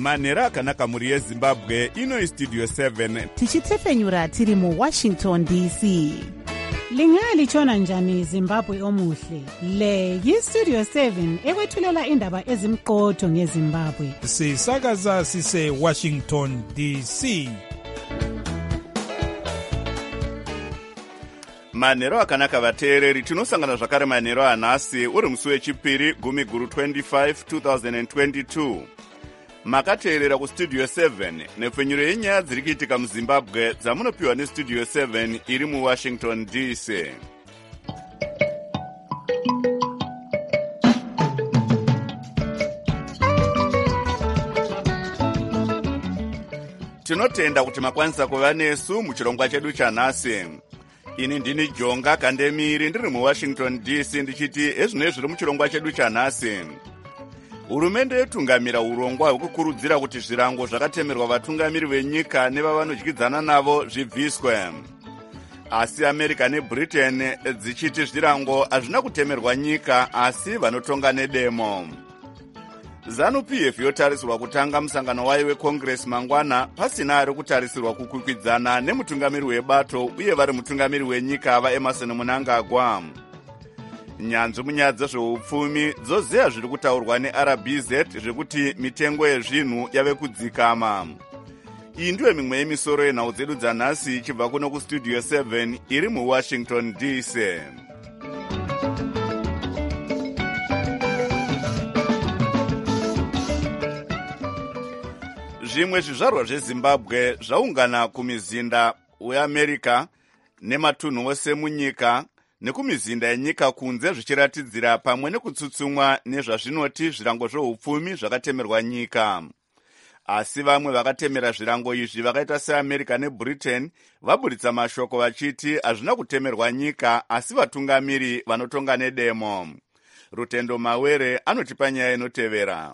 manhero akanaka mhuri yezimbabwe. Ino Studio 7 tichitsefenyura tiri muWashington DC. Lingalitshona njani Zimbabwe omuhle? Le yiStudio 7 ekwethulela indaba ezimqotho ngeZimbabwe. Sisakaza sise Washington DC. manhero akanaka vateereri, tinosangana zvakare manhero anhasi uri musi wechipiri 10/25 2022. Makateerera kuStudio 7 nepfenyuro yenyaya dziri kuitika muZimbabwe dzamunopiwa neStudio 7 iri muWashington DC. Tinotenda kuti makwanisa kuva nesu muchirongwa chedu chanhasi. Ini ndini Jonga Kandemiri ndiri muWashington DC ndichiti ezvinoi zviri muchirongwa chedu chanhasi. Hurumende yetungamira urongwa hwekukurudzira kuti zvirango zvakatemerwa vatungamiri venyika nevavanodyidzana navo zvibviswe. Asi America neBritain dzichiti zvirango hazvina kutemerwa nyika asi vanotonga nedemo. ZANU-PF yotarisirwa kutanga musangano wayo weCongress mangwana pasina ari kutarisirwa kukwikwidzana nemutungamiri webato uye vari mutungamiri wenyika vaEmerson Mnangagwa. Nyanzvi munyaya dzezveupfumi dzozeya zviri kutaurwa neRBZ zvekuti mitengo yezvinhu yave kudzikama. Iyi ndiyo mimwe yemisoro yenhau dzedu dzanhasi ichibva kuno kuStudio 7 iri muWashington DC. Zvimwe zvizvarwa zveZimbabwe zvaungana kumizinda weAmerica nematunhu ose munyika nekumizinda yenyika kunze zvichiratidzira pamwe nekutsutsumwa nezvazvinoti zvirango zveupfumi zvakatemerwa nyika. Asi vamwe vakatemera zvirango izvi vakaita seAmerica neBritain vaburitsa mashoko vachiti hazvina kutemerwa nyika asi vatungamiri vanotonga nedemo. Rutendo Mawere anotipa nyaya inotevera.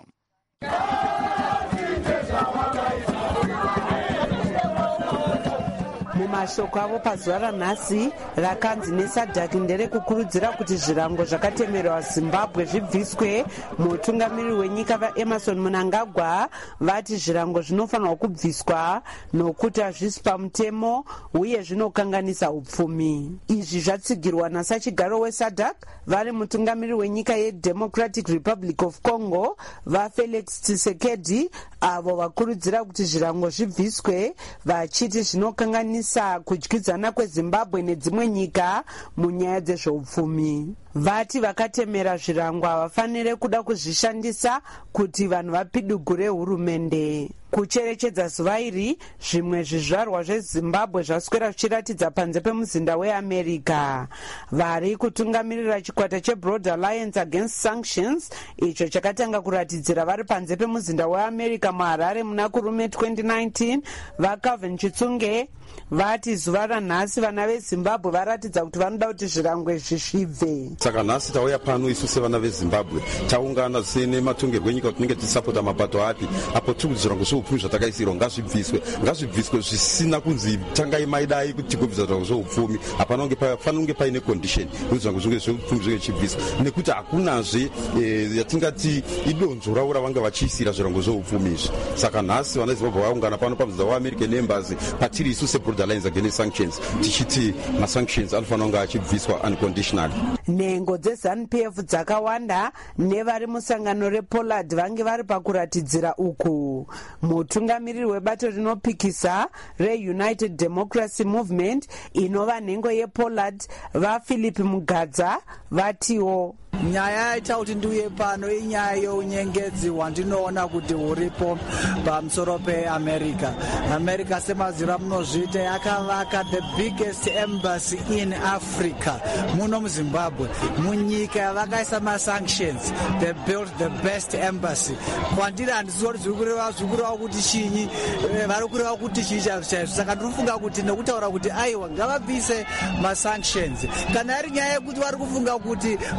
Mumashoko avo pazuva ranhasi rakanzi neSADC nderekukurudzira kuti zvirango zvakatemerwa Zimbabwe zvibviswe. Mutungamiri wenyika vaEmerson Mnangagwa vati zvirango zvinofanirwa kubviswa nokuti hazvisi pamutemo uye zvinokanganisa upfumi. Izvi zvatsigirwa nasachigaro weSADC vari mutungamiri wenyika yeDemocratic Republic of Congo vaFelix Tshisekedi, avo vakurudzira kuti zvirango zvibviswe vachiti zvinokanganisa kudyidzana kweZimbabwe nedzimwe nyika munyaya dzezveupfumi. Vati vakatemera zvirango havafanire kuda kuzvishandisa kuti vanhu vapidugure hurumende. Kucherechedza zuva iri, zvimwe zvizvarwa zveZimbabwe zvaswera zvichiratidza panze pemuzinda weAmerica. Vari kutungamirira chikwata cheBroad Alliance Against Sanctions, icho chakatanga kuratidzira vari panze pemuzinda weAmerica muHarare muna kurume 2019, vaCalvin Chitsunge vati zuva ranhasi vana veZimbabwe varatidza kuti vanoda kuti zvirango izvi zvibve. Saka nhasi tauya pano isu sevana veZimbabwe taungana sene matongerwo enyika kuti tinenge tisapota mapato api apo tiri kuti zvirango zveupfumi zvatakaisirwa ngazvibviswe zvisina kunzi tangai maidai kuti tigobvisa zvirango zveupfumi. Hapana kunge paine condition kuti zvirango zveupfumi zvinge zvichibviswa nekuti hakunazve yatingati idonzvo ravo ravanga vachiisira zvirango zveupfumi izvi. Saka nhasi vana veZimbabwe vaungana pano pamuzinda weAmerican Embassy patiri isu seBroad Alliance Against Sanctions tichiti masanctions anofanira kunge achibviswa unconditionally. Nhengo dzeZANU-PF dzakawanda nevari musangano rePollard vange vari pakuratidzira uku. Mutungamiriri webato rinopikisa reUnited Democracy Movement inova nhengo yePollard vaPhilip Mugadza vatiwo nyaya yaita kuti ndiuye pano inyaya younyengedzi wandinoona kuti huripo pamusoro peAmerica. America semazira munozviita yakavaka the biggest embassy in Africa muno muZimbabwe. Munyika yavakaisa masanctions, they built the best embassy. Kwandiri handisiwo zviri kureva kuti chinyi, vari kureva kuti chii chaizvo. Saka ndinofunga kuti nekutaura kuti aiwa ngavabvise masanctions. Kana ari nyaya yekuti vari kufunga kuti pane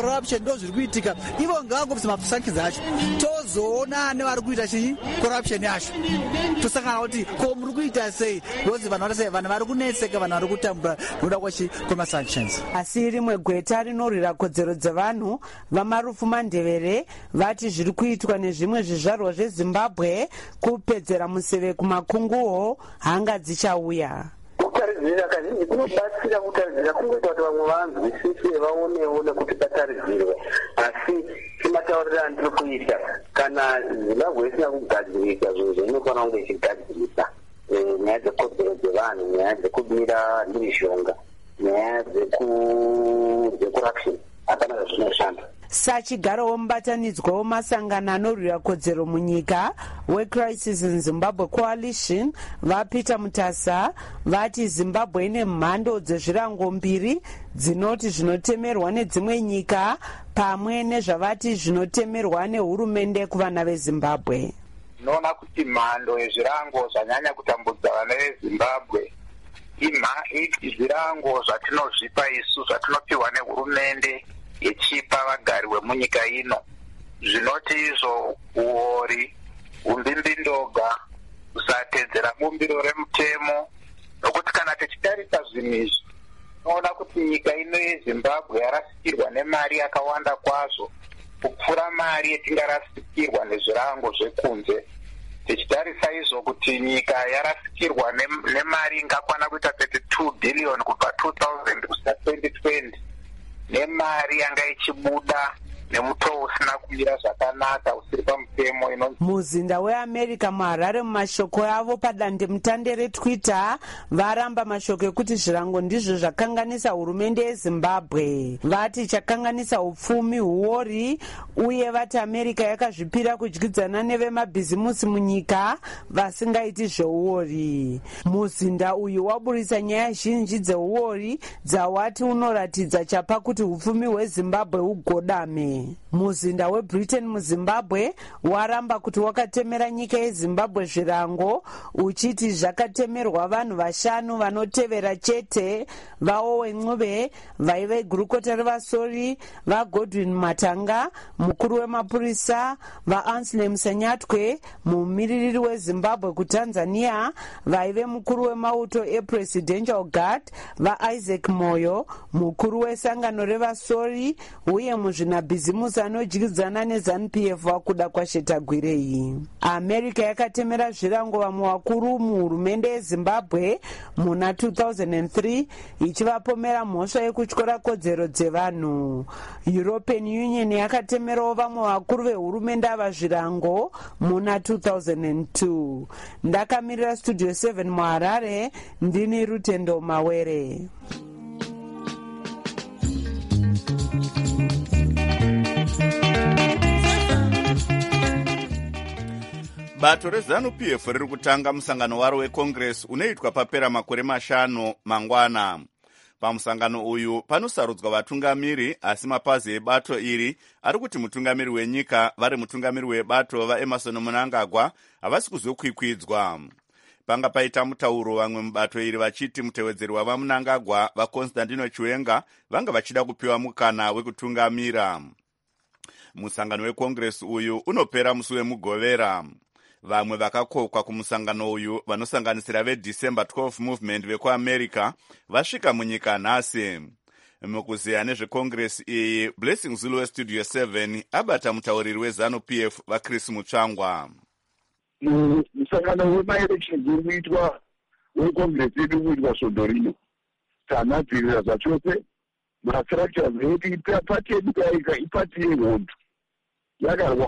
corruption ndo zviri kuitika. Ivo ngavangobvisa masanktions acho tozoona nevari kuita chii corruption yacho, tosangana kuti ko muri kuita sei, because vanhu vari kuneseka, vanhu vari kutambura nokuda kwemasanctions. Asi rimwe gweta rinorwira kodzero dzevanhu vamarufu mandevere vati zviri kuitwa nezvimwe zvizvarwa zvezimbabwe kupedzera museve kumakunguwo hanga dzichauya. Kutaridzira kazhinji kunobatsira kutaridzira kungoita kuti vamwe vanzwisise vaonewo nekuti pataridzirwe, asi timataurira ndiri kuita kana zimbabwe isina kugadzirisa zvinhu zvainofanira kunge ichigadzirisa, nyaya dzekodzero dzevanhu, nyaya dzekubira mhirizhonga, nyaya dzecorruption, hapana zvazvinoshanda. Sachigaro mubatanidzwa wemasangano anorwira kodzero munyika weCrisis in Zimbabwe Coalition vaPeter Mutasa vati Zimbabwe ine mhando dzezvirango mbiri dzinoti zvinotemerwa nedzimwe nyika pamwe nezvavati zvinotemerwa nehurumende kuvana veZimbabwe. Tinoona kuti mhando yezvirango zvanyanya kutambudza vana veZimbabwe zvirango zvatinozvipa isu zvatinopiwa nehurumende ichipa vagari vemunyika ino, zvinoti izvo uori, umbimbindoga, kusatedzera bumbiro remutemo, nokuti kana tichitarisa zvinhu izvi tinoona kuti nyika ino yeZimbabwe yarasikirwa nemari yakawanda kwazvo kupfuura mari yetingarasikirwa nezvirango zvekunze. Tichitarisa izvo kuti nyika yarasikirwa nemari ingakwana kuita 32 billion kubva 2000 kusvika 2020 nemari yanga ichibuda nemutoo usina kumira zvakanaka usiri pamutemo ino. Muzinda weAmerica muHarare mumashoko avo padandemutande reTwitter varamba mashoko ekuti zvirango ndizvo zvakanganisa hurumende yeZimbabwe. Vati chakanganisa upfumi, huori, uye vati America yakazvipira kudyidzana nevemabhizimusi munyika vasingaiti zveuori. Muzinda uyu waburisa nyaya zhinji dzeuori dzawati unoratidza chapa kuti upfumi hweZimbabwe hugodame. Muzinda weBritain muZimbabwe waramba kuti wakatemera nyika yeZimbabwe zvirango uchiti zvakatemerwa vanhu 5 vanotevera chete, vaOwen Ncube, vaive gurukota revasori, vaGodwin Matanga, mukuru wemapurisa, vaAnsley Msanyatwe, mumiririri weZimbabwe kuTanzania, vaive mukuru wemauto ePresidential Guard, vaIsaac Moyo, mukuru wesangano revasori, uye muzvinabhizimusi anodyidzana neZANU-PF vakuda kwaShetagwirei. America yakatemera zvirango vamwe vakuru muhurumende yeZimbabwe muna 2003 ichivapomera mhosva yekutyora kodzero dzevanhu. European Union yakatemerawo vamwe vakuru vehurumende ava zvirango muna 2002. Ndakamirira Studio 7 muHarare, ndini Rutendo Mawere. Bato reZANU-PF riri kutanga musangano waro weCongress unoitwa papera makore 5 mangwana. Pamusangano uyu panosarudzwa vatungamiri, asi mapazi ebato iri ari kuti mutungamiri wenyika vari mutungamiri webato vaEmmerson Mnangagwa havasi kuzokwikwidzwa. Panga paita mutauro vamwe mubato iri vachiti mutevedzeri wavaMnangagwa vaConstantino Chiwenga vanga vachida kupiwa mukana wekutungamira. Musangano weCongress uyu unopera musi wemugovera. Vamwe vakakokwa kumusangano uyu vanosanganisira veDecember 12 Movement vekuAmerica vasvika munyika nhasi. Mukuziya nezveCongress iyi, Blessing Zulu weStudio 7 abata mutauriri weZANU-PF vaChris Mutsvangwa. Musangano wemaelections uri kuitwa weCongress yedu kuitwa svondo rino tanadzirira zvachose mastructures edu ipati yedu kaika ipati yehondo yakarwa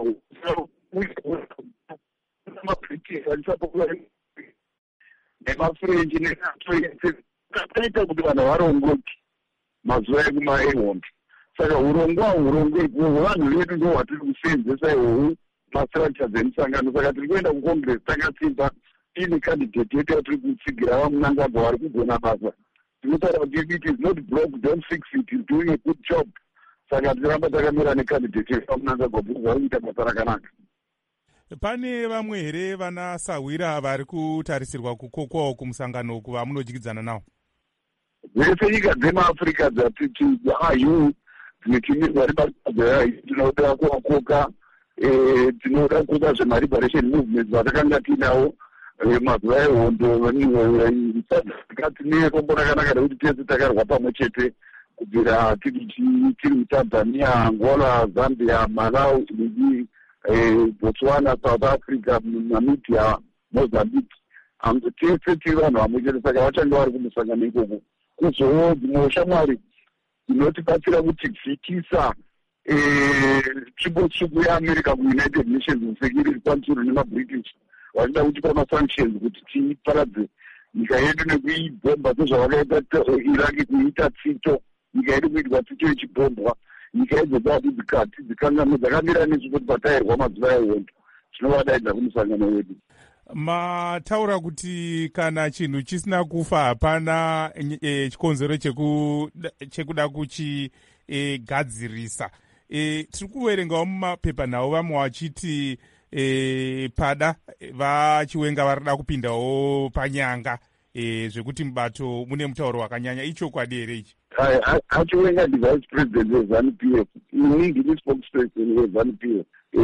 nemabritish achisapokuva nemafrench nekaita kuti vanhu varongoki mazuva ekumaehondo. Saka urongwa ihwohwo vanhu vedu ndo hwatiri kuseenzesa ihwohwo mastructures emusangano. Saka tiri kuenda kuCongress takasimba ine candidate yedu yatiri kutsigira vaMnangagwa vari kugona basa. Tinotaura kuti it is not broke, don't fix it, is doing a good job. Saka tiramba takamira necandidate yedu vaMnangagwa vari kuita basa rakanaka. Pane vamwe here vanasahwira vari kutarisirwa kukokwawo kumusangano kuva munodyidzana nawo? Dzese nyika dzemaAfrica dzatiti ayu dzimwe timu vari basa tinoda kuvakoka tinoda kukoka zvemaliberation movements vatakanga tinawo mazuva ehondo tine rombo rakanaka rekuti tese takarwa pamwe chete kubvira tiri mutanzania, angola, zambia, malawi, botswana, south africa, namibia, mozambique. Tese tiri vanhu vamwe chete, saka vachange vari kumusangano ikoko. Kuzowo dzimwe ushamwari dzinotibatsira kutivhikisa tsvimbo tsvuku yeamerica kuunited nations security council nemabritish vachida kutipa masanctions kuti tiparadze nyika yedu nekuibhomba sezvavakaita iraki kuita tsito. Nyika yedu kuitwa tsito ichibhombwa, nyika idzodati dzikanganwe dzakamira nesu kuti patairwa mazuva ehondo. Tinovadaidza kumusangano wedu. Mataura kuti kana chinhu chisina kufa hapana chikonzero chekuda kuchigadzirisa. Tiri kuverengawo mumapepa nawo vamwe vachiti pada vachiwenga varida kupindawo panyanga zvekuti mubato mune mutauro wakanyanya. Ichokwadi here ichi? Achiwenga ndi vice president weZANU-PF, ini ndini spokesperson weZANU-PF,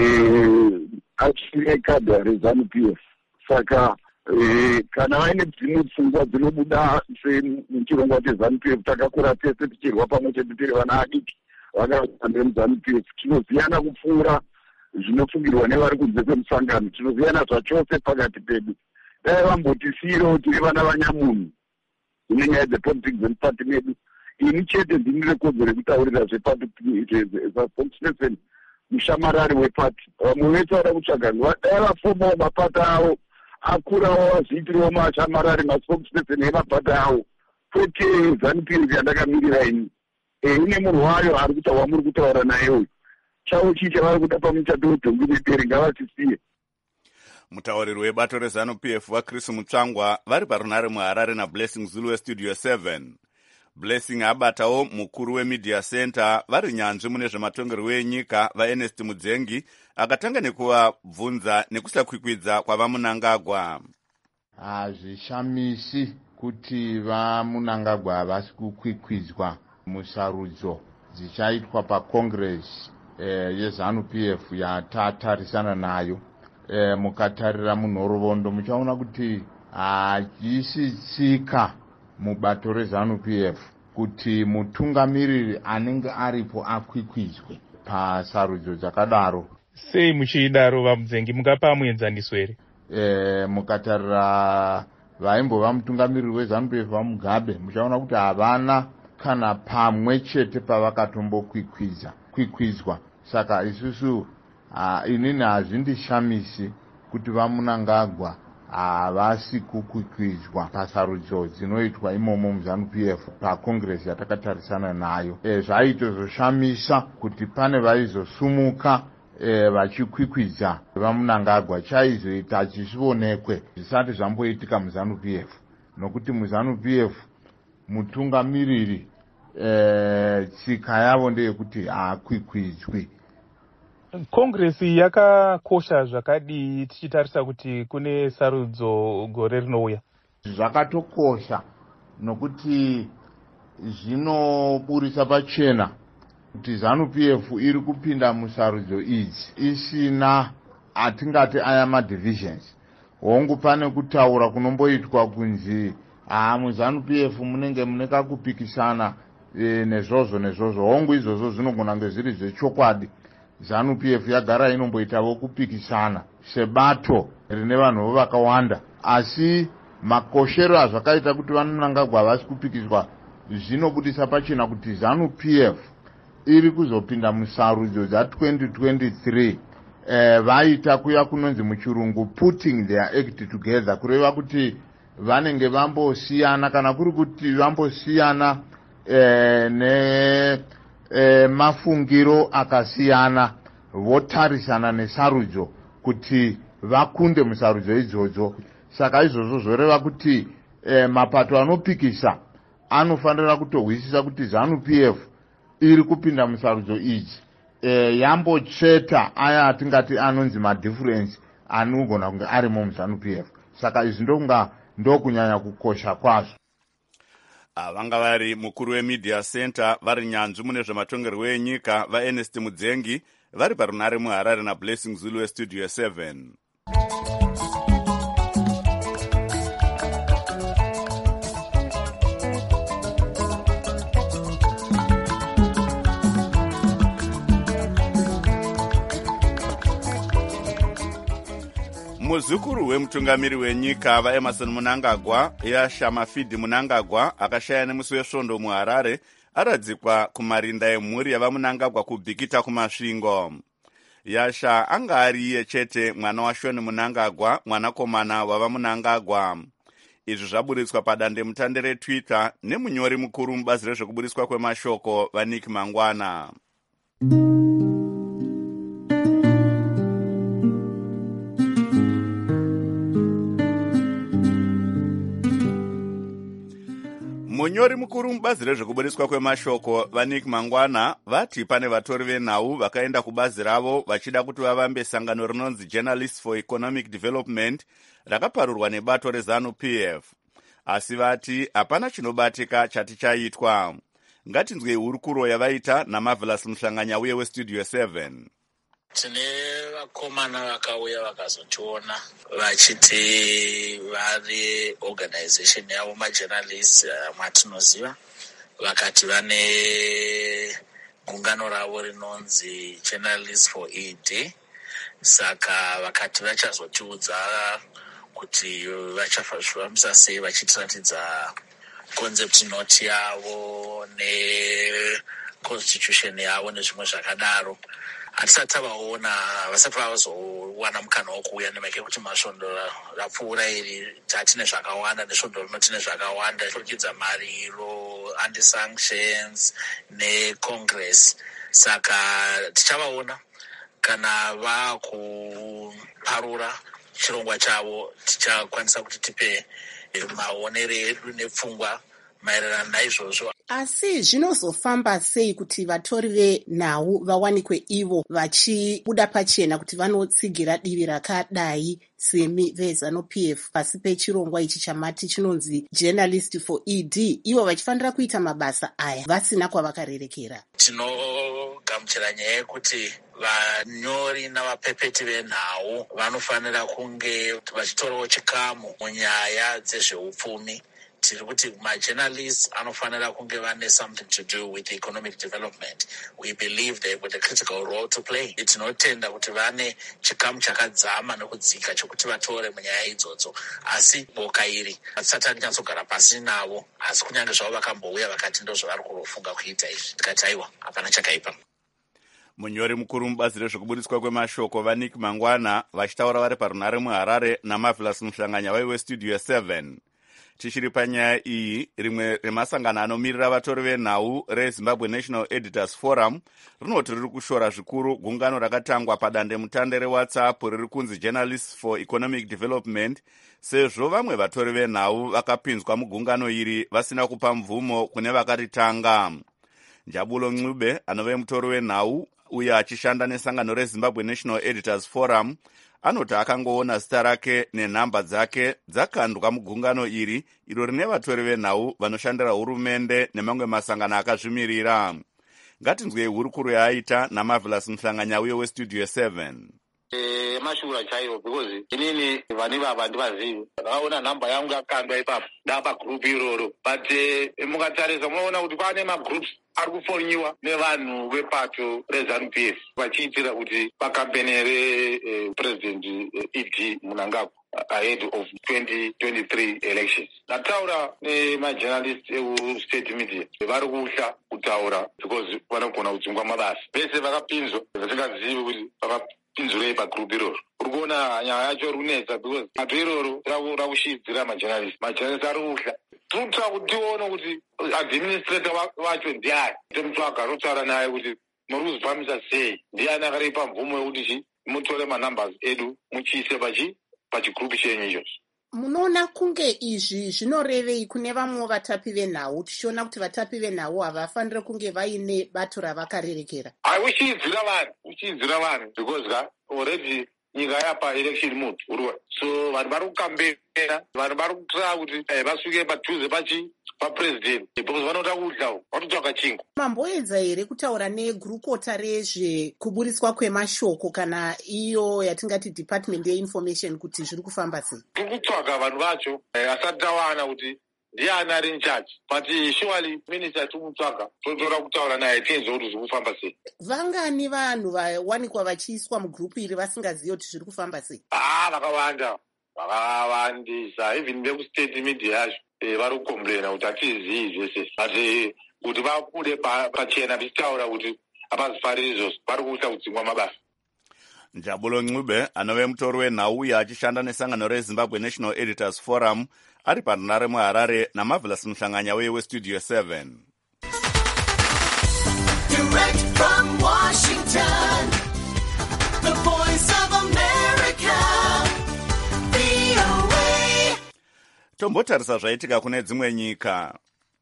achireka reZANU-PF. Saka kana vaine dzimwe pfungwa dzinobuda semuchirongwa cheZANU-PF, takakura tese tichirwa pamwe chete tiri vana adiki vakaambire muZANU-PF, tinoziyana kupfuura zvinofungirwa nevari kunze kwemusangano, tinoziyana zvachose pakati pedu. Dai vambotisiyirewo tiri vana vanyamunhu ine nyaya dzepolitics emupati medu. Ini chete ndini rekodzo rekutaurira zvepati mushamarari wepati. Vamwe vese vada kutsvaga dai vafomawo mapata avo, akurawo vazviitirawo mashamarari maspokesperson emapata avo, kwete ZANU-PF yandakamirira ini. Ine munhu wayo ari kutaura muri kutaura naye uyu. Chavo chii chavari kuda pamuchato wedhongi nedere, ngavatisiye. Mutauriri webato reZANU-PF vaChris Mutsvangwa vari parunare muHarare naBlessing Zulu weStudio 7. Blessing abatawo mukuru weMedia Center vari nyanzvi mune zvematongerwo enyika vaErnest Mudzengi akatanga nekuvabvunza nekusakwikwidza kwavaMunangagwa. Hazvishamisi kuti vaMunangagwa havasi kukwikwidzwa musarudzo dzichaitwa paCongress yeZANU-PF yatatarisana nayo. Mukatarira munhoroondo muchaona kuti hachisi tsika mubato reZANU-PF kuti mutungamiriri anenge aripo akwikwidzwe pasarudzo dzakadaro. Sei muchidaro vaMudzengi, mungapa muenzaniso here? Mukatarira vaimbova mutungamiriri weZANU-PF vaMugabe, muchaona kuti havana kana pamwe chete pavakatombokwikwidzwa. Saka isusu inini hazvindishamisi kuti vaMunangagwa havasi kukwikwidzwa pasarudzo dzinoitwa imomo muZANU-PF paCongress yatakatarisana nayo. Zvaitozoshamisa kuti pane vaizosumuka vachikwikwidza vaMunangagwa chaizoita achizvionekwe zvisati zvamboitika muZANU-PF, nokuti muZANU-PF mutungamiriri tsika yavo ndeyekuti haakwikwidzwi. Kongresi yakakosha zvakadii tichitarisa kuti kune sarudzo gore rinouya? Zvakatokosha nokuti zvinoburisa pachena kuti ZANU-PF iri kupinda musarudzo idzi isina atingati aya madivisions. Hongu pane kutaura kunomboitwa kunzi muZANU-PF munenge mune kakupikisana nezvozvo. Hongu izvozvo zvinogona kunge zviri zvechokwadi. ZANU-PF yagara inomboitawo kupikisana sebato rine vanhuvo vakawanda, asi makoshero azvakaita kuti vaMunangagwa havasi kupikiswa zvinobudisa pachena kuti ZANU-PF iri kuzopinda musarudzo dza2023 vaita kuya kunonzi muchirungu putting their act together, kureva kuti vanenge vambosiyana, kana kuri kuti vambosiyana mafungiro akasiyana, votarisana nesarudzo kuti vakunde musarudzo idzodzo. Saka izvozvo zvoreva kuti mapato anopikisa anofanira kutohwisisa kuti ZANU-PF iri kupinda musarudzo idzi yambocheta aya atingati anonzi madifference anogona kunge arimo muZANU-PF. Saka izvi ndokunyanya kukosha kwazvo. vanga vari mukuru wemedia center vari nyanzvi mune zvematongerwo enyika vaErnest Mudzengi vari parunare muHarare naBlessing Zulu westudio 7. Muzukuru wemutungamiri wenyika vaEmmerson Mnangagwa Yasha Mafidi Mnangagwa akashaya nemusi wesvondo muHarare aradzikwa kumarinda emhuri yavaMnangagwa kubhikita kumasvingo. Yasha anga ari iye chete mwana waShoni Mnangagwa, mwanakomana wavaMnangagwa. Izvi zvaburitswa padandemutande reTwitter nemunyori mukuru mubazi rezvekuburitswa kwemashoko vaNick Mangwana. Munyori mukuru mubazi rezvekuburitswa kwemashoko vaNick Mangwana vati pane vatori venhau vakaenda kubazi ravo vachida kuti vavambe sangano rinonzi Journalists for Economic Development rakaparurwa nebato reZANU-PF. Asi vati hapana chinobatika chati chaitwa. Ngatinzwei hurukuro yavaita naMarvelous Mhlanganya uye westudio 7. Tine vakomana vakauya vakazotiona vachiti vari organization yavo majournalists mwatinoziva, vakati vane gungano ravo rinonzi Journalists for ED. Saka vakati vachazotiudza kuti vachafambisa sei vachitiratidza concept note yavo neconstitution yavo nezvimwe zvakadaro. Hatisati tavaona, vasati vavazowana mukana wokuuya nemeke kuti masvondo rapfuura iri tatine zvakawanda nesvondo rino tine zvakawanda kurikidza mariro, anti-sanctions necongress. Saka tichavaona kana vakuparura chirongwa chavo, tichakwanisa kuti tipe maonero edu nepfungwa maererano naizvozvo. Asi zvinozofamba sei kuti vatori venhau vawanikwe ivo vachibuda pachena kuti vanotsigira divi rakadai semi veZANU-PF pasi pechirongwa ichi chamati chinonzi Journalist for ED, ivo vachifanira kuita mabasa aya vasina kwavakarerekera? Tinogamuchira nyaya yekuti vanyori navapepeti venhau vanofanira kunge vachitorawo chikamu munyaya dzezveupfumi. Tiri kuti majournalists anofanira kunge vane something to do with economic development. We believe they have a critical role to play. Tinotenda kuti vane chikamu chakadzama nekudzika chokuti vatore munyaya idzodzo. Asi boka iri hatisati tanyatsogara pasi navo, asi kunyange zvavo vakambouya vakati ndozvavari kufunga kuita izvi, tikati aiwa hapana chakaipa. Munyori mukuru mubazi rezvekuburitswa kwemashoko vaNick Mangwana vachitaura vari parunare muHarare naMarvelous Mhlanganya westudio 7. Tichiri panyaya iyi, rimwe remasangano anomirira vatori venhau reZimbabwe National Editors Forum rinoti riri kushora zvikuru gungano rakatangwa padandemutande reWhatsApp riri kunzi Journalists for Economic Development, sezvo vamwe vatori venhau vakapinzwa mugungano iri vasina kupa mvumo kune vakaritanga. Njabulo Ncube anove mutori wenhau uye achishanda nesangano reZimbabwe National Editors Forum anoti akangoona zita rake nenhamba dzake dzakandwa mugungano iri iro rine vatori venhau vanoshandira hurumende nemamwe masangano akazvimirira. Ngatinzwei hurukuro yaaita naMarvelous Mhlanganya uye westudio 7. Mashura chaiwo because inini vani baba ndivazivi vakaona nhamba yangu yakandwa ipapo ndapa group iroro but mukatarisa munoona kuti pane magroups ari kufonyiwa nevanhu vepato reZANU-PF vachiitira kuti pakampeni represident ED Mnangagwa ahead of 2023 elections. Ndataura nemajournalists ekustate media vari kuhla kutaura because vanogona kudzingwa mabasa vese vakapinzwa vasingazivi kuti vakapinzurei pagroup iroro. Uri kuona nyaya yacho runetsa because bato iroro rakushidzira majournalists ari kuhla. Tinotsva kuti tione kuti administrator wacho ndiani, temutsvaga totaura naye kuti muri kuzifambisa sei, ndiani akaripa mvumo yekuti mutore manumbers edu muchiise pachigrupu chenyu ichocho. Munoona kunge izvi zvinorevei kune vamwe vatapi venhau, tichiona kuti vatapi venhau havafaniri kunge vaine bato ravakarerekera? Uchiidzira vanhu because already nyika yapa election mood urwa. So vanhu vari kukambera, vanhu vari kutsvaka kuti vasvike padhuze papresident because vanoda kudlawo, vanotsvaka chingwa. Mamboedza here kutaura negurukota rezvekuburiswa kwemashoko kana iyo yatingati department yeinformation kuti zviri kufamba sei? Tiri kutsvaga vanhu vacho asati tawana kuti ndiani ari in charge, but surely minister tumutsvaga totora kutaura naye tienze kuti zviri kufamba sei. Vangani vanhu vawanikwa vachiiswa mugrupu iri vasingazivi kuti zviri kufamba sei? Vakawandisa, even vekustate media yacho vari kukomplaina kuti hatizivi zvese, but kuti vabude pachena vichitaura kuti hapazifariri izvozvo, vari kuita kudzingwa mabasa. Njabulo Ncube anove mutori wenhau uye achishanda nesangano reZimbabwe National Editors Forum ari panhare muHarare naMarvelous Muhlanganya weStudio 7. Direct from Washington, the voice of America, VOA. Tombotarisa zvaitika kune dzimwe nyika.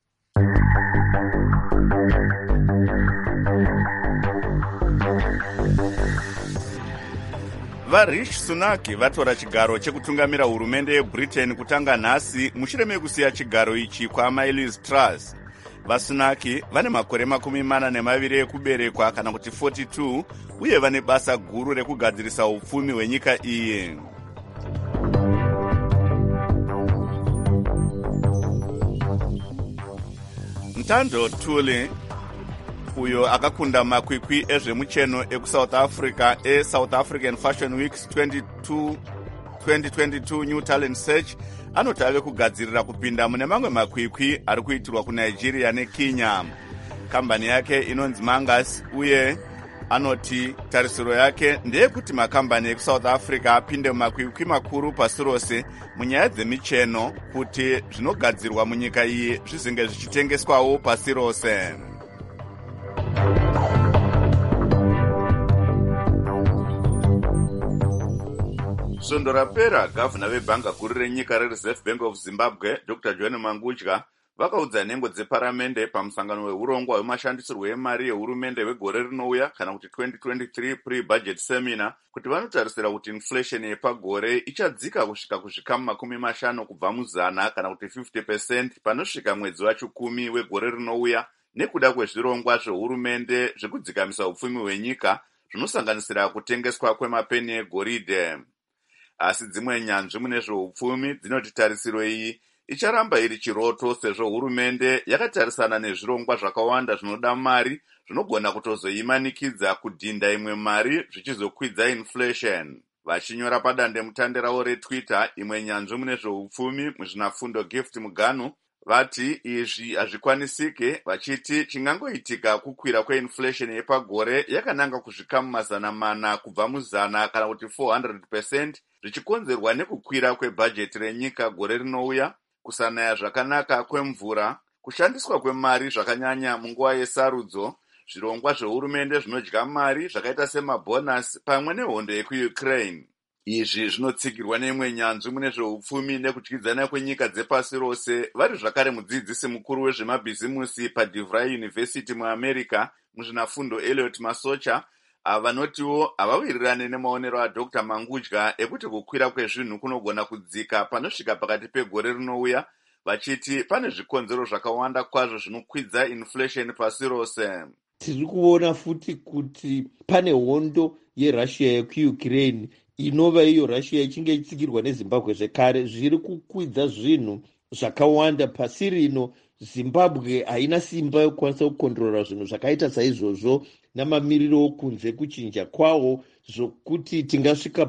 VaRishi Sunak vatora chigaro chekutungamira hurumende yeBritain kutanga nhasi mushure mekusiya chigaro ichi kwaMaeliz Truss. VaSunaki vane makore 42 ekuberekwa kana kuti 42 uye vane basa guru rekugadzirisa upfumi hwenyika iyi. Ntando Thuli uyo akakunda makwikwi ezvemucheno ekuSouth Africa eSouth African Fashion Weeks 2022 New Talent Search anoti ave kugadzirira kupinda mune mamwe makwikwi ari kuitirwa kuNigeria neKenya. Kambani yake inonzi Mangas uye anoti tarisiro yake ndeyekuti makambani ekuSouth Africa apinde mumakwikwi makuru pasi rose munyaya dzemicheno kuti zvinogadzirwa munyika iyi zvizinge zvichitengeswawo pasi rose. Svondo rapera, gavana vebhanga guru renyika reReserve Bank of Zimbabwe, Dr. John Mangudya, vakaudza nhengo dzeparamende pamusangano weurongwa hwemashandisirwo emari yehurumende wegore rinouya kana kuti 2023 pre-budget seminar kuti vanotarisira kuti inflation yepagore ichadzika kusvika kuzvikamu 50 kubva muzana kana kuti 50% panosvika mwedzi wa10 wegore rinouya nekuda kwezvirongwa zvehurumende zvekudzikamisa upfumi hwenyika zvinosanganisira kutengeswa kwemapeni egoridhe. Asi dzimwe nyanzvi mune zveupfumi dzinoti tarisiro iyi icharamba iri chiroto sezvo hurumende yakatarisana nezvirongwa zvakawanda zvinoda mari zvinogona kutozoimanikidza kudhinda imwe mari zvichizokwidza inflation. Vachinyora padandemutande ravo reTwitter imwe nyanzvi mune zveupfumi muzvinafundo Gift Muganu vati izvi hazvikwanisike, vachiti chingangoitika kukwira kweinflation yepagore yakananga kuzvikamu 400 kubva muzana kana kuti 400% zvichikonzerwa nekukwira kwebhajeti renyika gore rinouya, kusanaya zvakanaka kwemvura, kushandiswa kwemari zvakanyanya munguva yesarudzo, zvirongwa zvehurumende zvinodya mari zvakaita semabhonasi pamwe nehondo yekuUkraine. Izvi zvinotsigirwa neimwe nyanzvi mune zveupfumi nekudyidzana kwenyika dzepasi rose vari zvakare mudzidzisi mukuru wezvemabhizimusi paDeVry University muAmerica muzvinafundo Elliot Masocha vanotiwo havawirirane nemaonero aDr. Mangudya ekuti kukwira kwezvinhu kunogona kudzika panosvika pakati pegore rinouya, vachiti pane zvikonzero zvakawanda kwazvo zvinokwidza inflation pasi rose. Tiri kuona futi kuti pane hondo yeRussia yekuUkraine inova iyo Russia ichinge itsigirwa neZimbabwe zvekare zviri kukwidza zvinhu zvakawanda pasi rino. Zimbabwe haina simba yokukwanisa kukontrora zvinhu zvakaita saizvozvo namamiriro okunze kuchinja kwawo zvokuti tingasvika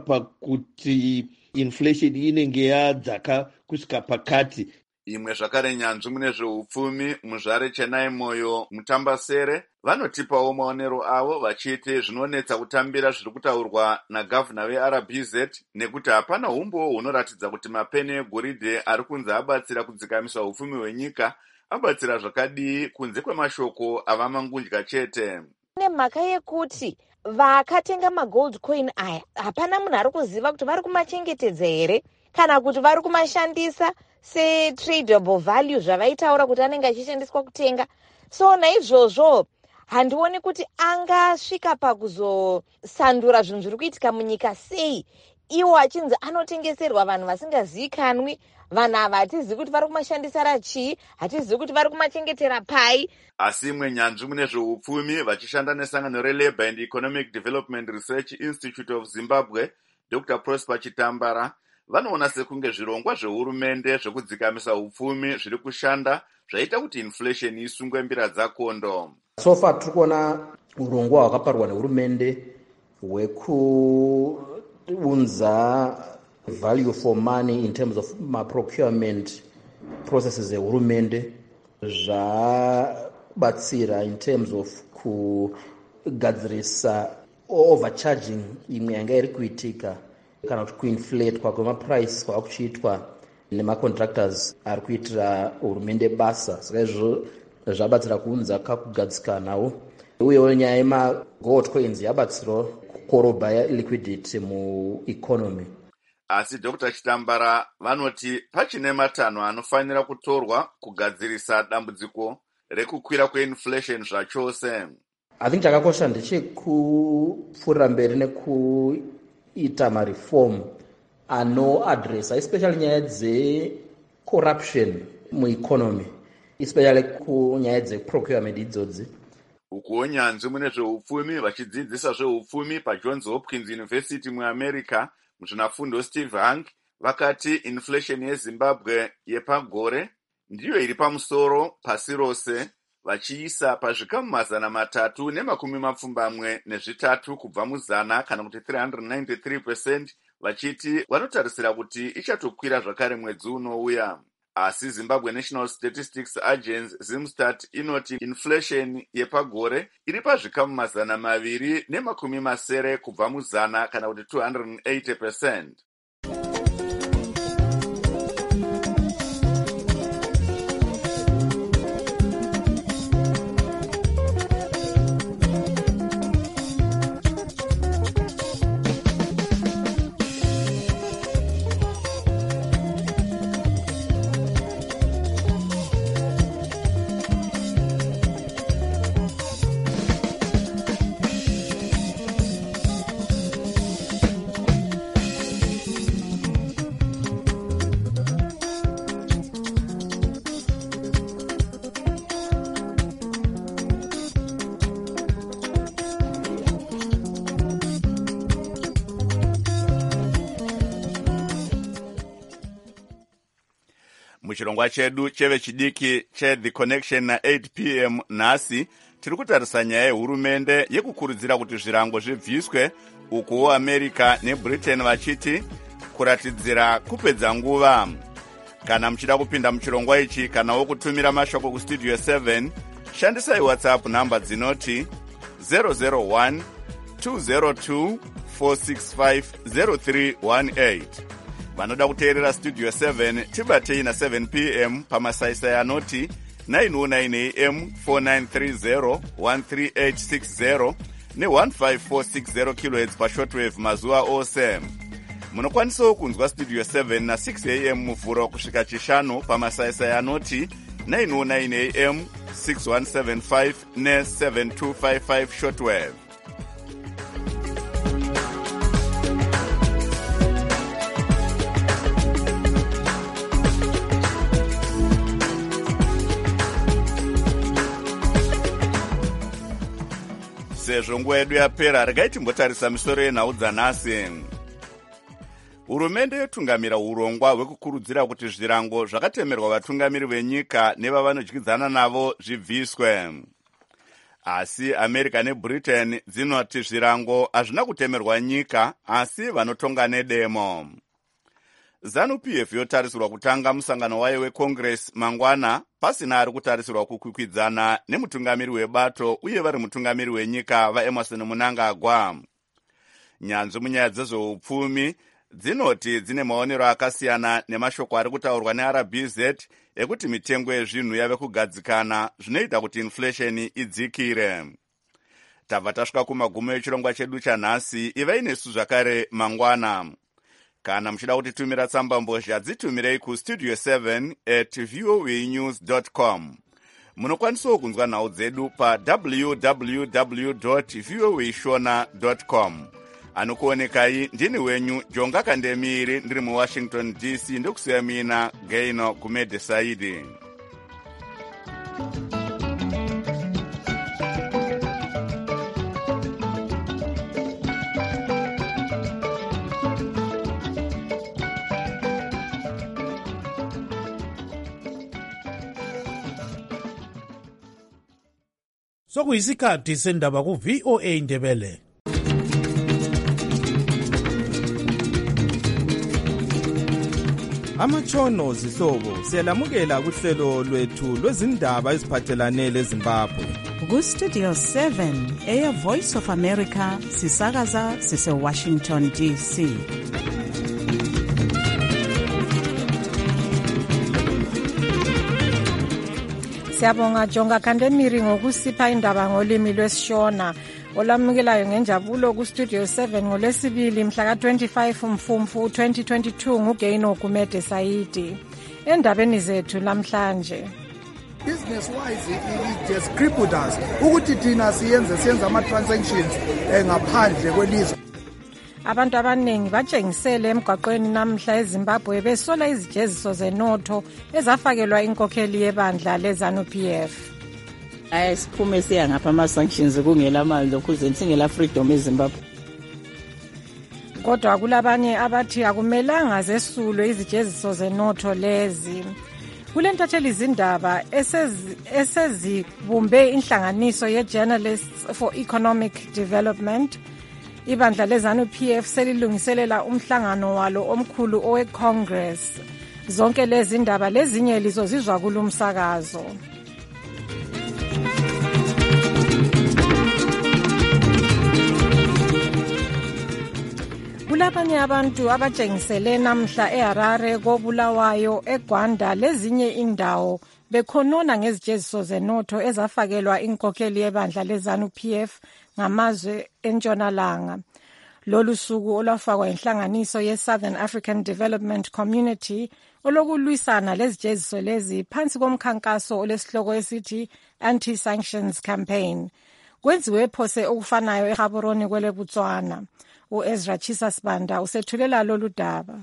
pakuti inflation inenge yadzaka kusvika pakati. Imwe zvakare nyanzvi mune zveupfumi muzvare Chenai Moyo Mutambasere vanotipawo maonero avo vachiti zvinonetsa kutambira zviri kutaurwa nagavana weRBZ nekuti hapana umbowo hunoratidza kuti mapeni egoridhe ari kunze abatsira kudzikamisa upfumi hwenyika, abatsira zvakadii kunze kwemashoko ava Mangudya chete. Nemhaka yekuti vakatenga magold coin aya hapana munhu ari kuziva kuti vari kumachengetedza here kana kuti vari kumashandisa setradable value zvavaitaura kuti anenge achishandiswa kutenga. So naizvozvo handioni kuti angasvika pakuzosandura zvinhu zviri kuitika munyika sei iwo achinzi anotengeserwa vanhu vasingazivikanwi. Vanhu ava hatizivi kuti vari kumashandisira chii, hatizivi kuti vari kumachengetera pai. Asi imwe nyanzvi mune zveupfumi vachishanda nesangano reLabour and Economic Development Research Institute of Zimbabwe, Dr. Prosper Chitambara, vanoona sekunge zvirongwa zvehurumende zvekudzikamisa upfumi zviri kushanda zvaita kuti inflation isungwe mbira dzakondo. So far tiri kuona urongwa hwakaparwa nehurumende hwekuunza value for money in terms of procurement processes ehurumende zvabatsira in terms of kugadzirisa overcharging imwe yanga iri kuitika kana kuti kuinflatwa kwemaprice kwava kuchiitwa nemacontractors ari kuitira hurumende basa. Saka izvo zvabatsira kuunza kakugadzikanawo, uyewo nyaya yemagold coins yabatsirawo kukorobha liquidity mueconomy. Asi Dr. Chitambara vanoti pachine matanho anofanira kutorwa kugadzirisa dambudziko rekukwira kweinflation zvachose. I think chakakosha ndechekupfuurira mberi nekuita mareform anoadressa especially nyaya dzecorruption mueconomy, especially kunyaya dzeprocurement idzodzi. Ukuwo nyanzvi mune zveupfumi vachidzidzisa zveupfumi paJohns Hopkins University muAmerica muzvinafundo Steve Hank vakati inflation yeZimbabwe yepagore ndiyo iri pamusoro pasi rose, vachiisa pazvikamu 323 kubva muzana kana kuti 393%, vachiti vanotarisira kuti ichatokwira zvakare mwedzi unouya. Asi Zimbabwe National Statistics Agency Zimstat inoti inflation yepagore iri pazvikamu 280 kubva muzana kana kuti 280%. Muchirongwa chedu chevechidiki cheThe Connection na 8 p.m. nhasi tiri kutarisa nyaya yehurumende yekukurudzira kuti zvirango zvibviswe, ukuwo America neBritain vachiti kuratidzira kupedza nguva. Kana muchida kupinda muchirongwa ichi kanawo kutumira mashoko kustudio 7, shandisai WhatsApp namba dzinoti 001 202 465 0318. Vanoda kuteerera studio 7 tibatei na 7 p.m. pamasaisai anoti 909 am 4930 13860 ne15460 kHz pashortwave mazuva ose. Munokwanisawo kunzwa studio 7 na 6 am muvhuro kusvika chishanu pamasaisai anoti 909 am 6175 ne7255 shortwave. Sezvo nguva yedu yapera, regai timbotarisa misoro yenhau dzanhasi. Hurumende yotungamira urongwa hwekukurudzira kuti zvirango zvakatemerwa vatungamiri venyika nevavanodyidzana navo zvibviswe. Asi America neBritain dzinoti zvirango hazvina kutemerwa nyika, asi vanotonga nedemo. ZANU-PF yotarisirwa kutanga musangano wayo weCongress mangwana pasina ari kutarisirwa kukwikwidzana nemutungamiri webato uye vari mutungamiri wenyika vaEmerson Mnangagwa. Nyanzvi munyaya dzezveupfumi dzinoti dzine maonero akasiyana nemashoko ari kutaurwa neRBZ ekuti mitengo yezvinhu yave kugadzikana zvinoita kuti inflation idzikire. Tabva tasvika kumagumo echirongwa chedu chanhasi, ivai nesu zvakare mangwana. Kana muchida kutitumira tsamba mbozha dzitumirei kustudio7@voanews.com. munokwanisawo kunzwa nhau dzedu pa www.voashona.com. anokuonekai ndini wenyu Jonga Kandemiri ndiri muWashington DC ndikusiya mina Gaino Gumede Saidi. Sokuyisikhathi sendaba ku VOA Ndebele. Amatshono zihlobo siyalamukela kuhlelo lwethu lwezindaba eziphathelane leZimbabwe. Ku Studio 7 Air Voice of America sisakaza sise Washington DC. Siyabonga Jonga Kandemiri ngokusipha indaba ngolimi lwesiShona. Olamukelayo ngenjabulo ku Studio 7 ngolesibili mhla ka25 Mfumfu 2022 nguGaino Gumede Saidi. Endabeni zethu namhlanje. Business wise it just crippled us ukuthi thina siyenza ama transactions ngaphandle kwelizwe. Abantu abaningi batshengisele emgwaqweni namhla eZimbabwe besola izijeziso zenotho ezafakelwa inkokheli yebandla leZANU-PF. Ayisiphume siya ngapha ama-sanctions kungela mali lokhuze singela freedom eZimbabwe. Kodwa kulabanye abathi akumelanga zesulwe izijeziso zenotho lezi. Kule ntatheli izindaba esezibumbe inhlanganiso ye-Journalists for Economic Development, ibandla leZANU-PF selilungiselela umhlangano walo omkhulu owe-Congress. Zonke lezi ndaba lezinye lizozizwa kulumsakazo. Kulabanye abantu abatshengisele namhla eHarare, koBulawayo, eGwanda lezinye indawo bekhonona ngezijeziso zenotho ezafakelwa inkokheli yebandla leZANU-PF ngamazwe entshonalanga. Lolu suku olwafakwa inhlanganiso ye-Southern African Development Community olokulwisana lezijeziso lezi phansi komkhankaso olesihloko esithi Anti-Sanctions Campaign. Kwenziwe phose okufanayo eGaborone kwele Botswana. U-Ezra Chisa Sibanda usethulela lolu daba.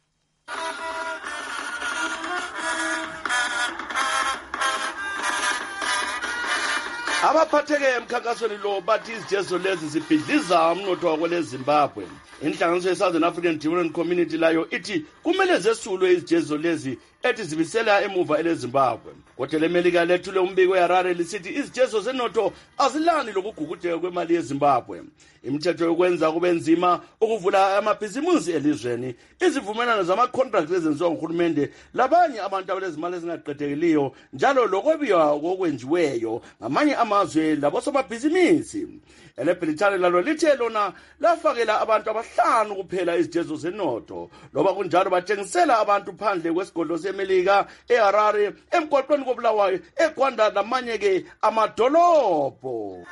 Abaphatheke emkhankasweni lo bathi izijeziso lezi zibhidliza umnotho wakwele Zimbabwe. Inhlanganiso ye-Southern African Development Community layo ithi kumele zesulwe izijeziso lezi ethi zibisela emuva eleZimbabwe. Kodwa lemelika lethule umbiko eHarare lisithi izijeziso zenotho azilani lokugugudeka kwemali yeZimbabwe. Imithetho yokwenza kube nzima ukuvula amabhizimusi elizweni, izivumelano zama-contracts ezenziwa nguhulumende labanye abantu abalezimali ezingaqedekeliyo, njalo lokwebiwa kokwenziweyo ngamanye amazwe labosomabhizinisi. Elebhilithane lalo lithe lona lafakela abantu abahlanu kuphela izijeziso zenotho, loba kunjalo batshengisela abantu phandle kwesigodlo seMelika eHarare, emgwaqweni koBulawayo, eGwanda namanye-ke amadolobho.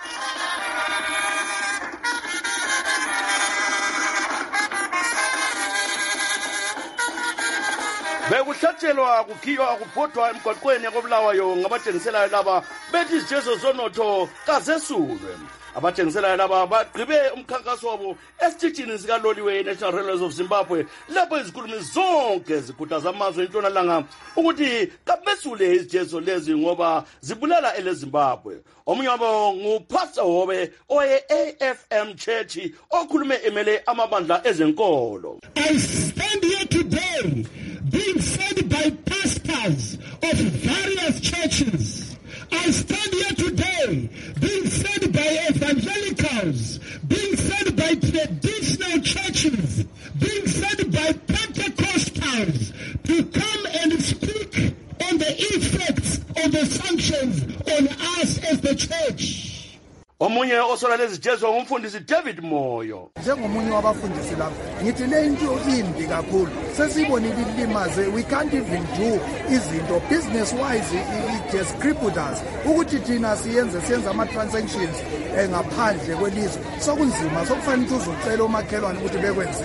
Bekuhlatshelwa kukhiywa kubhodwa emgwaqweni koBulawayo ngabatshengiselayo laba bethi izijeziso zonotho kazesulwe. Abatshengiselayo laba bagqibe umkhankaso wabo esitshitshini sikaloliwe National Railways of Zimbabwe, lapho izikhulumi zonke zikhuthaza amazwe entshonalanga ukuthi kabesule izijeziso lezi ngoba zibulala eleZimbabwe. Omunye wabo nguPastor Hobe oye-AFM Church okhulume emele amabandla ezenkolo. I stand here today being fed by pastors of various churches. I stand here today being fed by evangelicals, being fed by traditional churches, being fed by Pentecostals to come and speak on the effects of the sanctions on us as the church. Omunye osola lezijeziso ngumfundisi David Moyo. Njengomunye wabafundisi lapha ngithi le into imbi kakhulu sesibonile ilimaze, we can't even do izinto business wise, it just crippled us ukuthi thina siyenza ama transactions ngaphandle kwelizwe sokunzima, sokufanele uzucela umakhelwane ukuthi bekwenzele.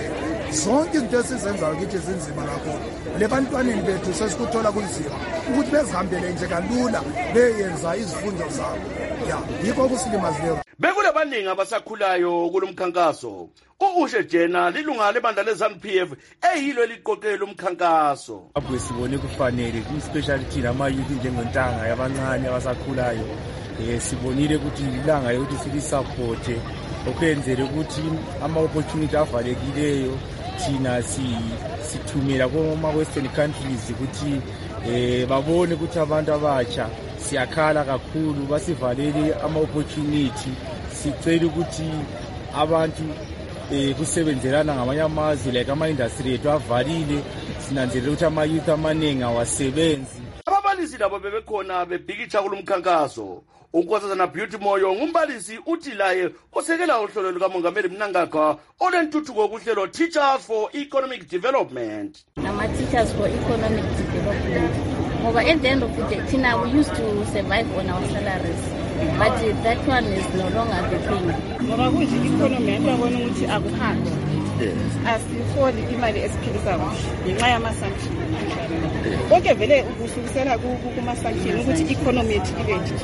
zonke izinto esizenzayo kithi zinzima kakhulu. Le bantwaneni bethu sesikuthola kunzima ukuthi bezihambele nje kalula beyenza izifundo zabo. Ya, yikho okusilimazileyo. Bekule baningi abasakhulayo kulomkhankaso. Ushe Jena lilunga lebandla leZANU-PF eyilo eliqoqela umkhankaso. Sibone kufanele especially thina ama-youth njengontanga yabancane abasakhulayo sibonile ukuthi ilanga yokuthi silisupporte okwenzele ukuthi ama-opportunity avalekileyo thina sithumela kuma-western countries ukuthi babone ukuthi abantu abatsha siyakhala kakhulu basivalele ama-opportunity. Sicela ukuthi abantu kusebenzelana ngamanye amazwe like ama-industry ethu avalile, sinanzelela ukuthi ama-youth amaningi awasebenzi. Ababalisi labo bebekhona bebhikitsha kulomkhankaso. uNkosazana Beauty Moyo ngumbalisi uthi laye usekela uhlelo lukaMongameli Mnangagwa olentuthuko kuhlelo Teachers for Economic Development. Teachers for Economic Development. Ngoba at the end of the day, Tina, we used to survive on our salaries, but that one is no longer the thing. Ngoba kuthi economy yabona ukuthi akuhambi. Asifoli imali esiphilisa ngenxa yama-sanction. Konke vele ukusukisela kuma-sanction ukuthi economy yethu ibe nje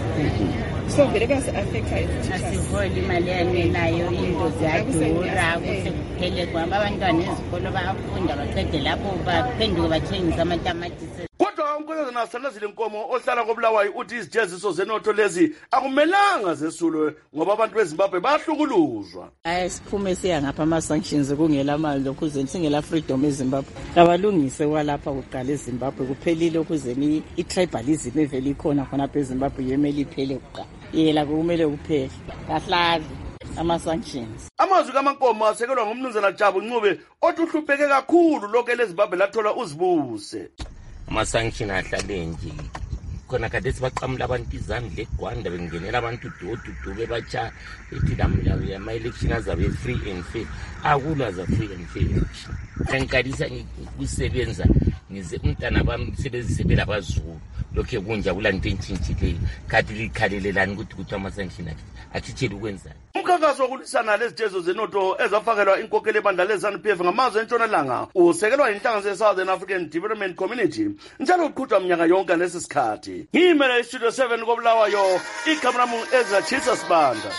so vele kuyasi-affecta izithuthas. Asifoli imali yanelayo, into ziyadura, kuphele kwamba abantwana ezikolo bayafunda baqede lapho baphenduke bathengisa amatamatisi. Kodwa uNkosazana Sanazile Nkomo ohlala koBulawayo uthi izijeziso zenotho lezi akumelanga zesulwe ngoba abantu beZimbabwe bahlukuluzwa. Siphume siya ngapha ama-sanctions kungela mali ukuze singela freedom eZimbabwe. Kabalungise kwalapha kuqala eZimbabwe kuphelile ukuze i-tribalism evele ikhona khonapha eZimbabwe yemele iphele kuqala. Yela kumele kuphele. Kahlali ama-sanctions. Amazwi kaMankomo asekelwa ngumnumzana Jabu Ncube othi uhlupheke kakhulu lokho eleZimbabwe lathola uzibuse. Ama-sanction ahlale nje khona kade sibaqamula abantu izandla eGwanda bengenela abantu dudu bebatsha ethi lamla ama-election azabe free and fair. Akulaza free and fair election. Ngikalisa kusebenza ngize umntana bami sebezisebela abazulu lokho kunja kulanto entshintshile khathi likhalelelani ukuthi ama-sanction athithele ukwenzani. Umkhankaso wokulisana lezijezo zenotho ezafakelwa inkokhelo ebandla leZANU-PF ngamazwe entshonalanga usekelwa yinhlangano ye-Southern African Development Community njalo uqhutshwa mnyaka yonke lesi sikhathi. Ngiyimele iStudio 7 koBulawayo, igama lami Ezra Chisa Sibanda.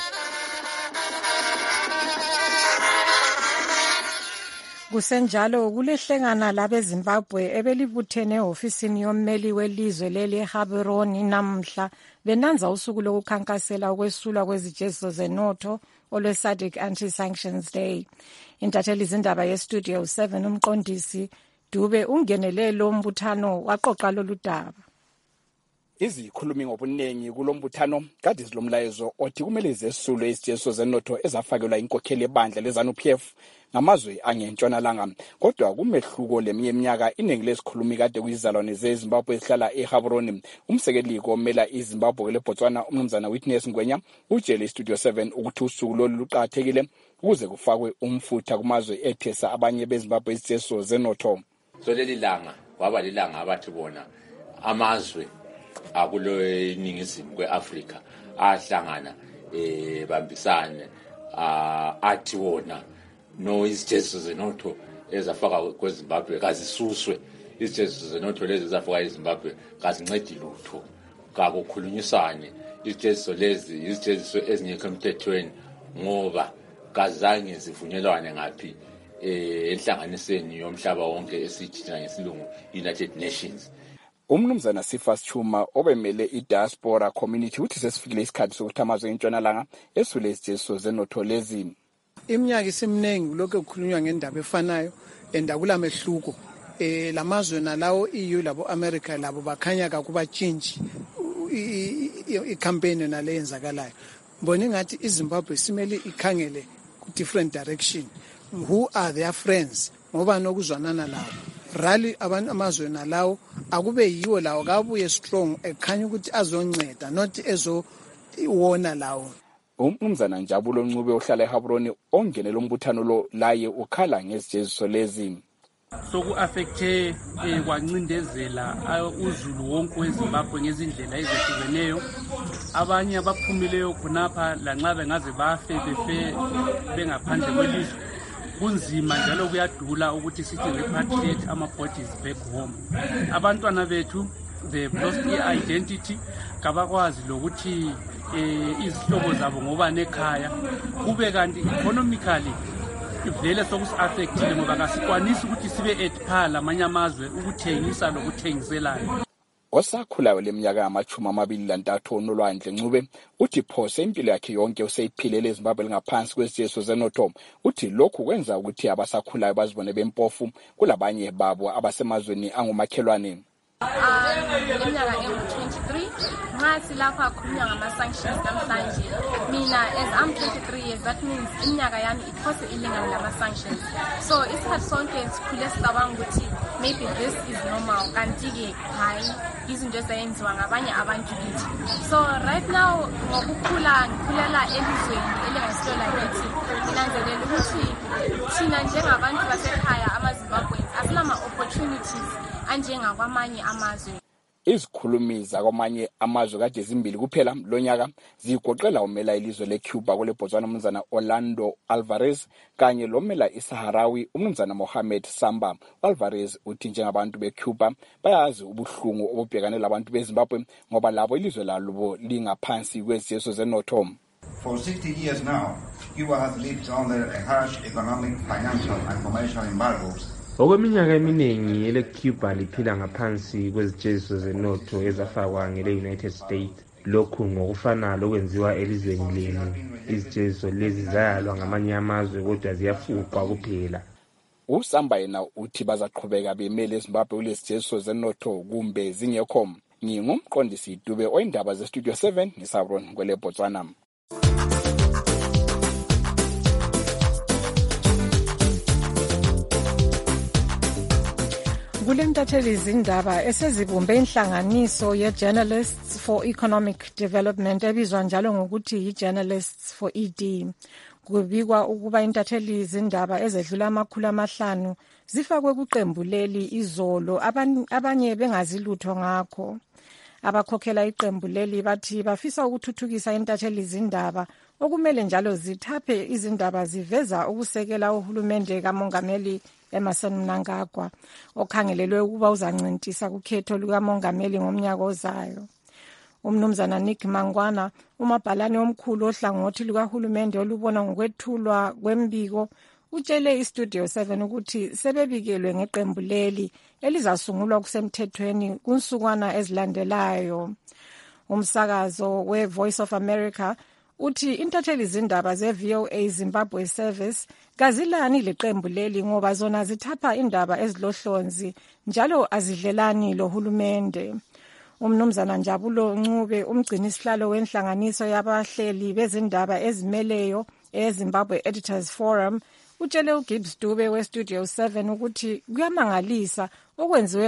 Kusenjalo kulehlengana labeZimbabwe ebelibuthene ehofisini yommeli welizwe leli eGaborone namhla benanza usuku lokukhankasela ukwesulwa kwezijeziso zenotho olwe-SADC Anti-Sanctions Day. Intatheli zindaba yeStudio 7 umqondisi Dube ungenele lo mbuthano waqoqa lolu daba. Izikhulumi ngobuningi kulombuthano kade zilomlayezo othi kumele zesulwe izijeziso zenotho ezafakelwa inkokheli ebandla leZANU-PF ngamazwe angentshonalanga. Kodwa kumehluko leminye iminyaka iningi lesikhulumi kade kuyizalwane zeZimbabwe ezihlala eGaborone. Umsekeli komela iZimbabwe leBotswana umnumzana Witness Ngwenya utshele iStudio 7 ukuthi usuku lolu luqathekile ukuze kufakwe umfutha kumazwe ethesa abanye beZimbabwe izijeziso zenotho. So leli langa kwaba lilanga abathi bona amazwe akulo eningizimu kweAfrika ahlangana bambisane athi wona no izijeziso zenotho ezafaka kweZimbabwe kazisuswe. Izijeziso zenotho lezi ezafaka eZimbabwe kazincedi lutho kakukhulunyisane. Izijeziso lezi izijeziso ezingekho emthethweni ngoba kazange zivunyelwane ngaphi enhlanganisweni yomhlaba wonke esithi ngesilungu United Nations. Umnumzana Sifas Chuma obemele i-diaspora community uthi sesifikile isikhathi sokuthi amazwe entshonalanga esule izijeziso zenotho lezi. Iminyaka isemningi lokho kukhulunywa ngendaba efanayo endakula mehluko lamazwe nalawo EU labo America labo bakhanya kakubatshintshi i-campaign naleyenzakalayo. Mbona ngathi iZimbabwe simele ikhangele ku different direction. Who are their friends? Ngoba nokuzwanana lawo. Rally abantu amazwe nalawo akube yiwo lawo kabuye strong ekhanya ukuthi azonceda not ezo wona lawo. Umnumzana Njabulo Ncube ohlala eGaborone ongenele umbuthano lo laye ukhala ngezijeziso lezi. Soku-affecte kwancindezela uzulu wonke weZimbabwe ngezindlela ezehlukeneyo. Abanye abaphumileyo khonapha lanxa bengaze bafe bengaphandle kwelizwe kunzima njalo kuyadula ukuthi sithi repatriate ama-bodies back home. Abantwana bethu they've lost i-identity, kabakwazi lokuthi izihlobo zabo ngoba nekhaya kube kanti economically vele sokusi-affectile ngoba kasikwanisi ukuthi sibe at par lamanye amazwe ukuthengisa lokuthengiselayo. Osakhulayo leminyaka yama-23 uNolwandle Ncube uthi phose impilo yakhe yonke useyiphilele eZimbabwe lingaphansi kwezityeso zenotho. Uthi lokhu kwenza ukuthi abasakhulayo bazibone bempofu kulabanye babo abasemazweni angumakhelwane. Ngeminyaka engu-23 nxa silapha khulunywa ngama-sanctions namhlanje, mina as I'm 23 years, that means iminyaka yami iphose ilingana lama-sanctions. So isikhathi sonke sikhule sicabanga ukuthi maybe this is normal, kanti-ke hayi izinto ezayenziwa ngabanye abantu kithi. So right now ngikhulela elizweni elingasilo lakithi, nginanzelela ukuthi thina njengabantu basekhaya ama-Zimbabweans asinama-opportunities anjengakwamanye amazwe. Izikhulumi zakwamanye amazwe kade zimbili kuphela lonyaka zigoqela umela ilizwe leCuba kule Botswana umnumzana Orlando Alvarez kanye lomela iSaharawi umnumzana Mohamed Samba. Alvarez uthi njengabantu beCuba bayazi ubuhlungu obubhekane labantu beZimbabwe ngoba labo ilizwe labo lingaphansi kwezityeso zenotho. For 60 years now, Cuba has lived under a harsh economic, financial and commercial embargoes. Okweminyaka eminingi eleCuba liphila ngaphansi kwezityeso zenotho ezafakwa ngele-United States. Lokhu ngokufana lokwenziwa elizweni lenu. Izityeso lezi zayalwa ngamanye amazwe kodwa ziyafuqwa kuphela. uSamba yena uthi bazaqhubeka bemele eZimbabwe kulezityeso zenotho kumbe zingekho. Ngingumqondisi Dube oyindaba zeStudio 7 ngisabron kwele Botswana. Kulentatheli izindaba esezibumbe inhlanganiso ye-Journalists for Economic Development ebizwa njalo ngokuthi yi-Journalists for ED. Kubikwa ukuba intatheli izindaba ezedlula 500 zifakwe kuqembu leli izolo, abanye bengazi lutho ngakho. Abakhokhela iqembu leli bathi bafisa ukuthuthukisa intatheli izindaba okumele njalo zithaphe izindaba ziveza ukusekela uhulumende kamongameli Emmerson Mnangagwa okhangelelwe ukuba uzancintisa kukhetho lukamongameli ngomnyaka ozayo. Umnumzana Nick Mangwana, umabhalane omkhulu ohlangothi lukahulumende olubona ngokwethulwa kwembiko, utshele iStudio 7 ukuthi sebebikelwe ngeqembu leli elizasungulwa kusemthethweni kunsukwana ezilandelayo. Umsakazo we-Voice of America uthi intatheli izindaba ze-VOA Zimbabwe Service kazilani leqembu leli ngoba zona zithapha indaba ezilohlonzi njalo azidlelani lohulumende. Umnumzana Njabulo Ncube, umgcini sihlalo wenhlanganiso yabahleli bezindaba ezimeleyo eZimbabwe Editors Forum, utshele uGibbs Dube weStudio 7 ukuthi kuyamangalisa okwenziwe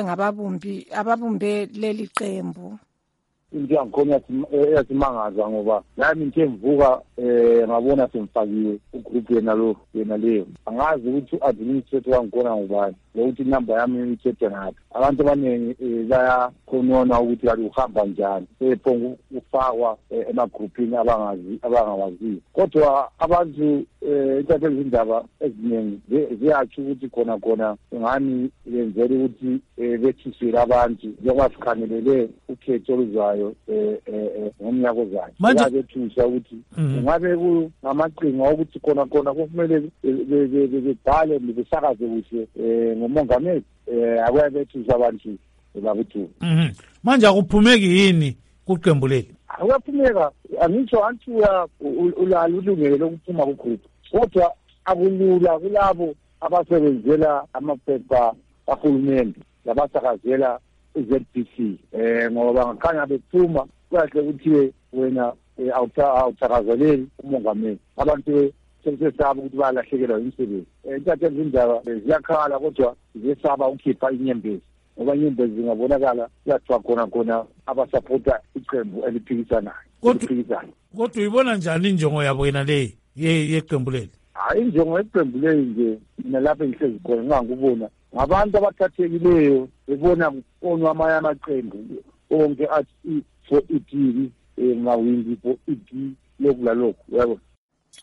ababumbe leli qembu. Into yangikhona yasimangaza ngoba nami ngithe ngivuka ngabona semfakiwe ugroup yena leyo. Angazi ukuthi administrator wangikhona ngubani ukuthi inamba yami ithethe ngaphi. Abantu abaningi bayakhonona ukuthi ali uhamba njani. Sephonga ufakwa emagroupini abangawaziyo. Kodwa abantu intatheli izindaba eziningi ziyathi ukuthi khona ngani yenzela ukuthi bethisile abantu njengoba sikhangelele ukhetho oluzayo ngomnyaka ozayo. Manje thusa ukuthi ngabe kungamaqhinga ukuthi khona kumele bebhale besakaze kuhle ngomongameli akwazi bethusa abantu babuthu. Manje akuphumeki yini kuqembu leli? Akuphumeka, angisho anti ulalo ulungelo lokuphuma kugroup. Kodwa akulula kulabo abasebenzela amaphepha kahulumende labasakazela iZBC ngoba ngakhanya bephuma kahle ukuthi wena awuthakazeleli umongameli. Abantu sesaba ukuthi balahlekelwa imisebenzi. Intatheli izindaba ziyakhala kodwa ziyesaba ukukhipha inyembezi ngoba inyembezi zingabonakala kuyathiwa khona abasapota iqembu eliphikisanayo. Kodwa uyibona njani injongo yabo yena le yeqembu leli? Hayi, injongo yeqembu leli nje mina lapha ngihlezi khona ngangubona ngabantu abathathekileyo bebona konwa amanye amaqembu onke athi for ED ngawindi for ED lokulalokho yabo.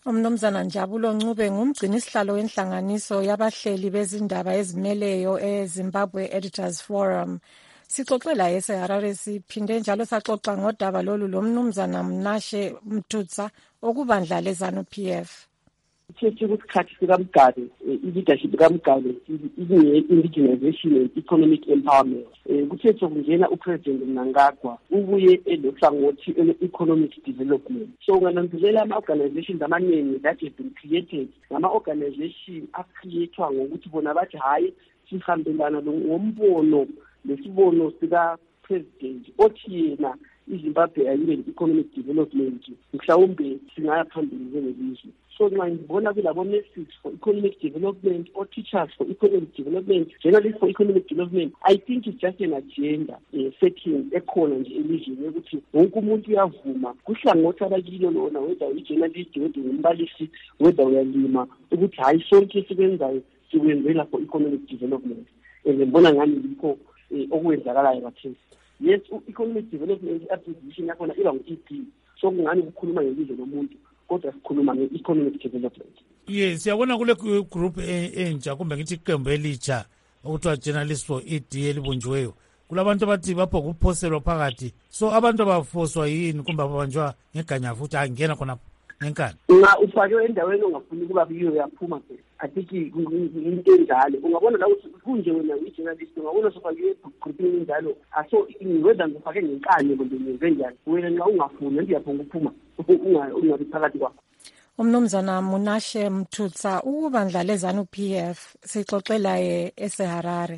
Umnumzana Njabulo Ncube ngumgcini sihlalo wenhlanganiso yabahleli bezindaba ezimeleyo eZimbabwe Editors Forum. Sixoxela eseHarare siphinde njalo saxoxa ngodaba lolu lomnumzana Mnashe Mthutsa okubandla leZANU-PF. Kuthi kusikhathi sikaMgale i-leadership kaMgale indigenization and economic empowerment kuthethe kungena upresident Mnangagwa ubuye elohlangothi economic development. So ungananzelela ama-organizations amaningi that have been created ngama-organization acreatwa ngokuthi bona bathi hayi sihambelana ngombono lesibono sika-president othi yena iZimbabwe ayibe economic development mhlawumbe singaya phambili njengelizwe. So nxa ngibona kulabo nurses for economic development or teachers for economic development, journalists for economic development, I think it's just an agenda setting ekhona nje elizweni ukuthi wonke umuntu uyavuma kuhlangothi abakilo lona whether uyi-journalist whether umbalisi whether uyalima ukuthi hayi sonke esikwenzayo sikwenzela for economic development. Ngibona ngani likho okwenzakalayo kathesi. Yes, economic development application yakhona iba ngu-EP, so kungani ukukhuluma ngelizwe lomuntu kodwa sikhuluma nge-economic development. Yes, siyabona kule group entsha kumbe ngithi iqembu elitsha okuthiwa journalist for ED elibunjiweyo kulabantu abathi bapho kuphoselwa phakathi, so abantu abafoswa yini kumbe ababanjwa ngeganya futhi angena khona ngenkani. Nga ufake endaweni ongafuni ukuba kuyo yaphuma ke athi into enjalo ungabona la kunje wena uyi-journalist ungabona sofakiwe groupini njalo aso whether ngifake ngenkani kumbe ngenze njani wena nxa ungafuni nje yaphonga ukuphuma ungabi phakathi kwakho. Umnumzana Mnashe Mthutsa ukubandla leZANU-PF sixoxela eseHarare.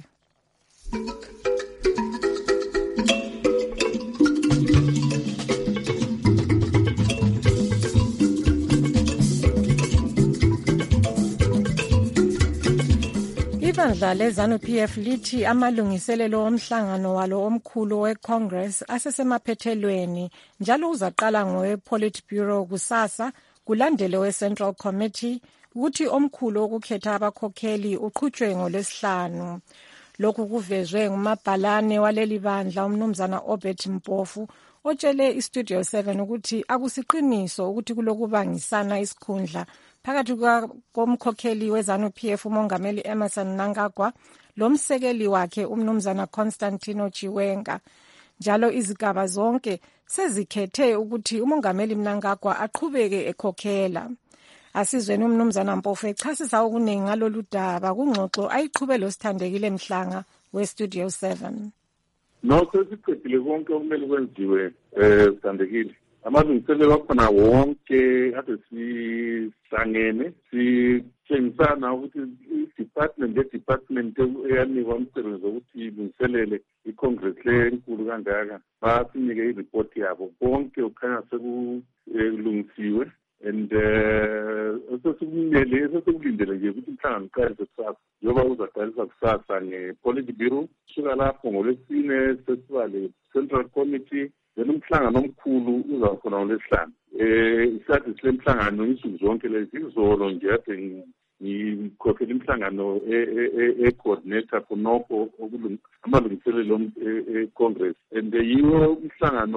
Ibandla leZANU-PF lithi amalungiselelo omhlangano walo omkhulu weCongress asesemaphethelweni njalo uzaqala ngowe-Politburo kusasa kulandele we-Central Committee ukuthi omkhulu okukhetha abakhokheli uqhutshwe ngoLwesihlanu. Lokhu kuvezwe ngumabhalane waleli bandla umnumzana Obert Mpofu otshele iStudio 7 ukuthi akusiqiniso ukuthi kulokubangisana isikhundla phakathi komkhokheli weZANU-PF umongameli Emmerson Mnangagwa lomsekeli wakhe umnumzana Constantino Chiwenga. Njalo izigaba zonke sezikhethe ukuthi umongameli Mnangagwa aqhubeke ekhokhela. Asizweni umnumzana Mpofu echasisa okuningi ngalolu daba kungxoxo ayiqhubelo sithandekile Mhlanga weStudio 7. No, sesiqedile konke okumele kwenziwe sithandekile. Amalungiselelo akhona wonke ade sihlangene sitshengisana ukuthi i-department eyanikwa umsebenzi wokuthi ilungiselele i-Congress le enkulu kangaka basinike i-report yabo konke kukhanya sekulungisiwe and sesekulindele nje ukuthi umhlangano uqalise kusasa njengoba uzaqalisa kusasa nge-Politburo suka lapho ngoLwesine sesiba le-Central Committee then umhlangano omkhulu uzakhona ngoLwesihlanu. Isikhathi sile mhlangano insuku zonke lezi izolo nje ade ngikhokhela imihlangano e-coordinator khonokho amalungiselelo e-Congress and yiwo umhlangano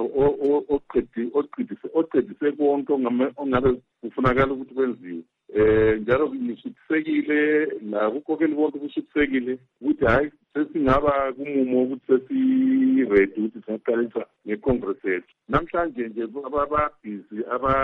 oqedise konke ongabe kufunakala ukuthi kwenziwe. Njalo ngisuthisekile nakukhokheli bonke kusuthisekile ukuthi hayi sesingaba kumumo ukuthi sesi-ready ukuthi singaqalisa nge-Congress yethu. Namhlanje nje ababhizi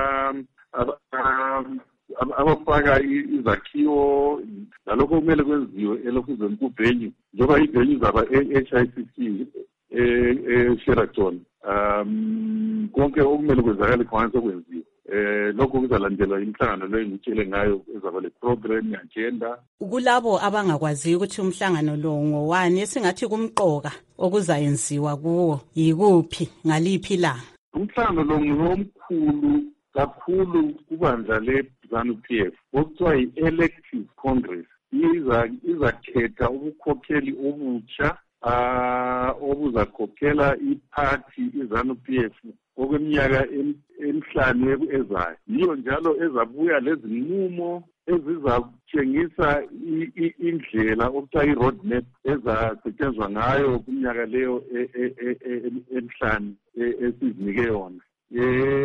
abafaka izakhiwo nalokho kumele kwenziwe elokhuzeni kuvenue njengoba ivenue zaba e-HICC e-Sheraton konke okumele kwenzakale khona sekwenziwe. Lokho kuzalandelwa imihlangano leyo ngitshele ngayo ezaba le-program ye-agenda. Kulabo abangakwazi ukuthi umhlangano lo ngowani esingathi kumqoka okuzayenziwa kuwo yikuphi ngaliphi la? Umhlangano lo ngomkhulu kakhulu kubandla le-ZANU-PF okuthiwa yi-elective congress izakhetha ubukhokheli obutsha obuzakhokhela iphathi iZANU-PF okweminyaka emihlanu ezayo. Yiyo njalo ezabuya lezinqumo ezizatshengisa indlela okuthiwa i-road map ezasetshenzwa ngayo kuminyaka leyo emihlanu esizinike yona. Njengoba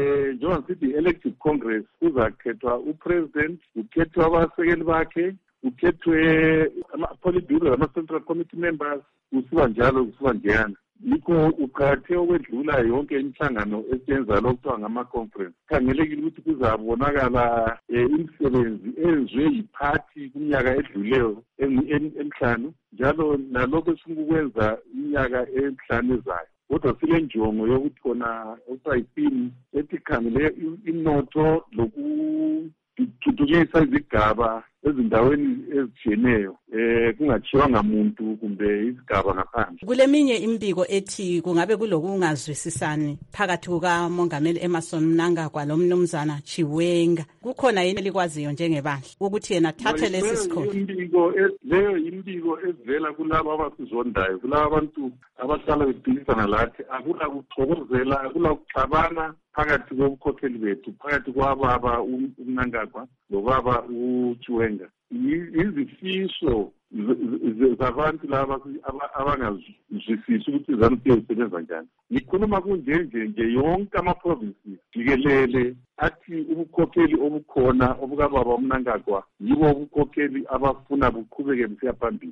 njengoba sithi i-elective congress kuzakhethwa upresident, kukhethwe abasekeli bakhe, kukhethwe ama-politburo ama-central committee members, kusiba njalo kusiba njeyana. Yikho uqhathe okwedlula yonke imihlangano esiyenzayo okuthiwa ngama-conference. Khangelekile ukuthi kuzabonakala imisebenzi eyenziwe yiphathi kuminyaka edluleyo emihlanu, njalo nalokho esifuna ukwenza iminyaka emihlanu ezayo. Kodwa sile njongo yokuthi khona okuthiwa yipini ethi khangele inotho lokuthuthukisa izigaba ezindaweni ezitshiyeneyo kungathiwanga muntu kumbe izigaba ngaphandle. Kuleminye imbiko ethi kungabe kulokungazwisisani phakathi kukamongameli Emmerson Mnangagwa lomnumzana Chiwenga. Kukhona yini elikwaziyo njengebandla ukuthi yena thathe lesi sikhundla? Leyo imbiko ezivela kulabo abasizondayo, kulabo abantu abahlala bephikisana lathi. Akula kuxokozela, akula kuxabana phakathi kobukhokheli bethu, phakathi kwababa uMnangagwa lobaba uChiwenga. Izifiso zabantu laba abangazwisisi ukuthi ZANU-PF isebenza njani. Ngikhuluma kunjenje yonke ama-provinces jikelele athi ubukhokheli obukhona obukababa uMnangagwa yibo ubukhokheli abafuna buqhubeke busiya phambili.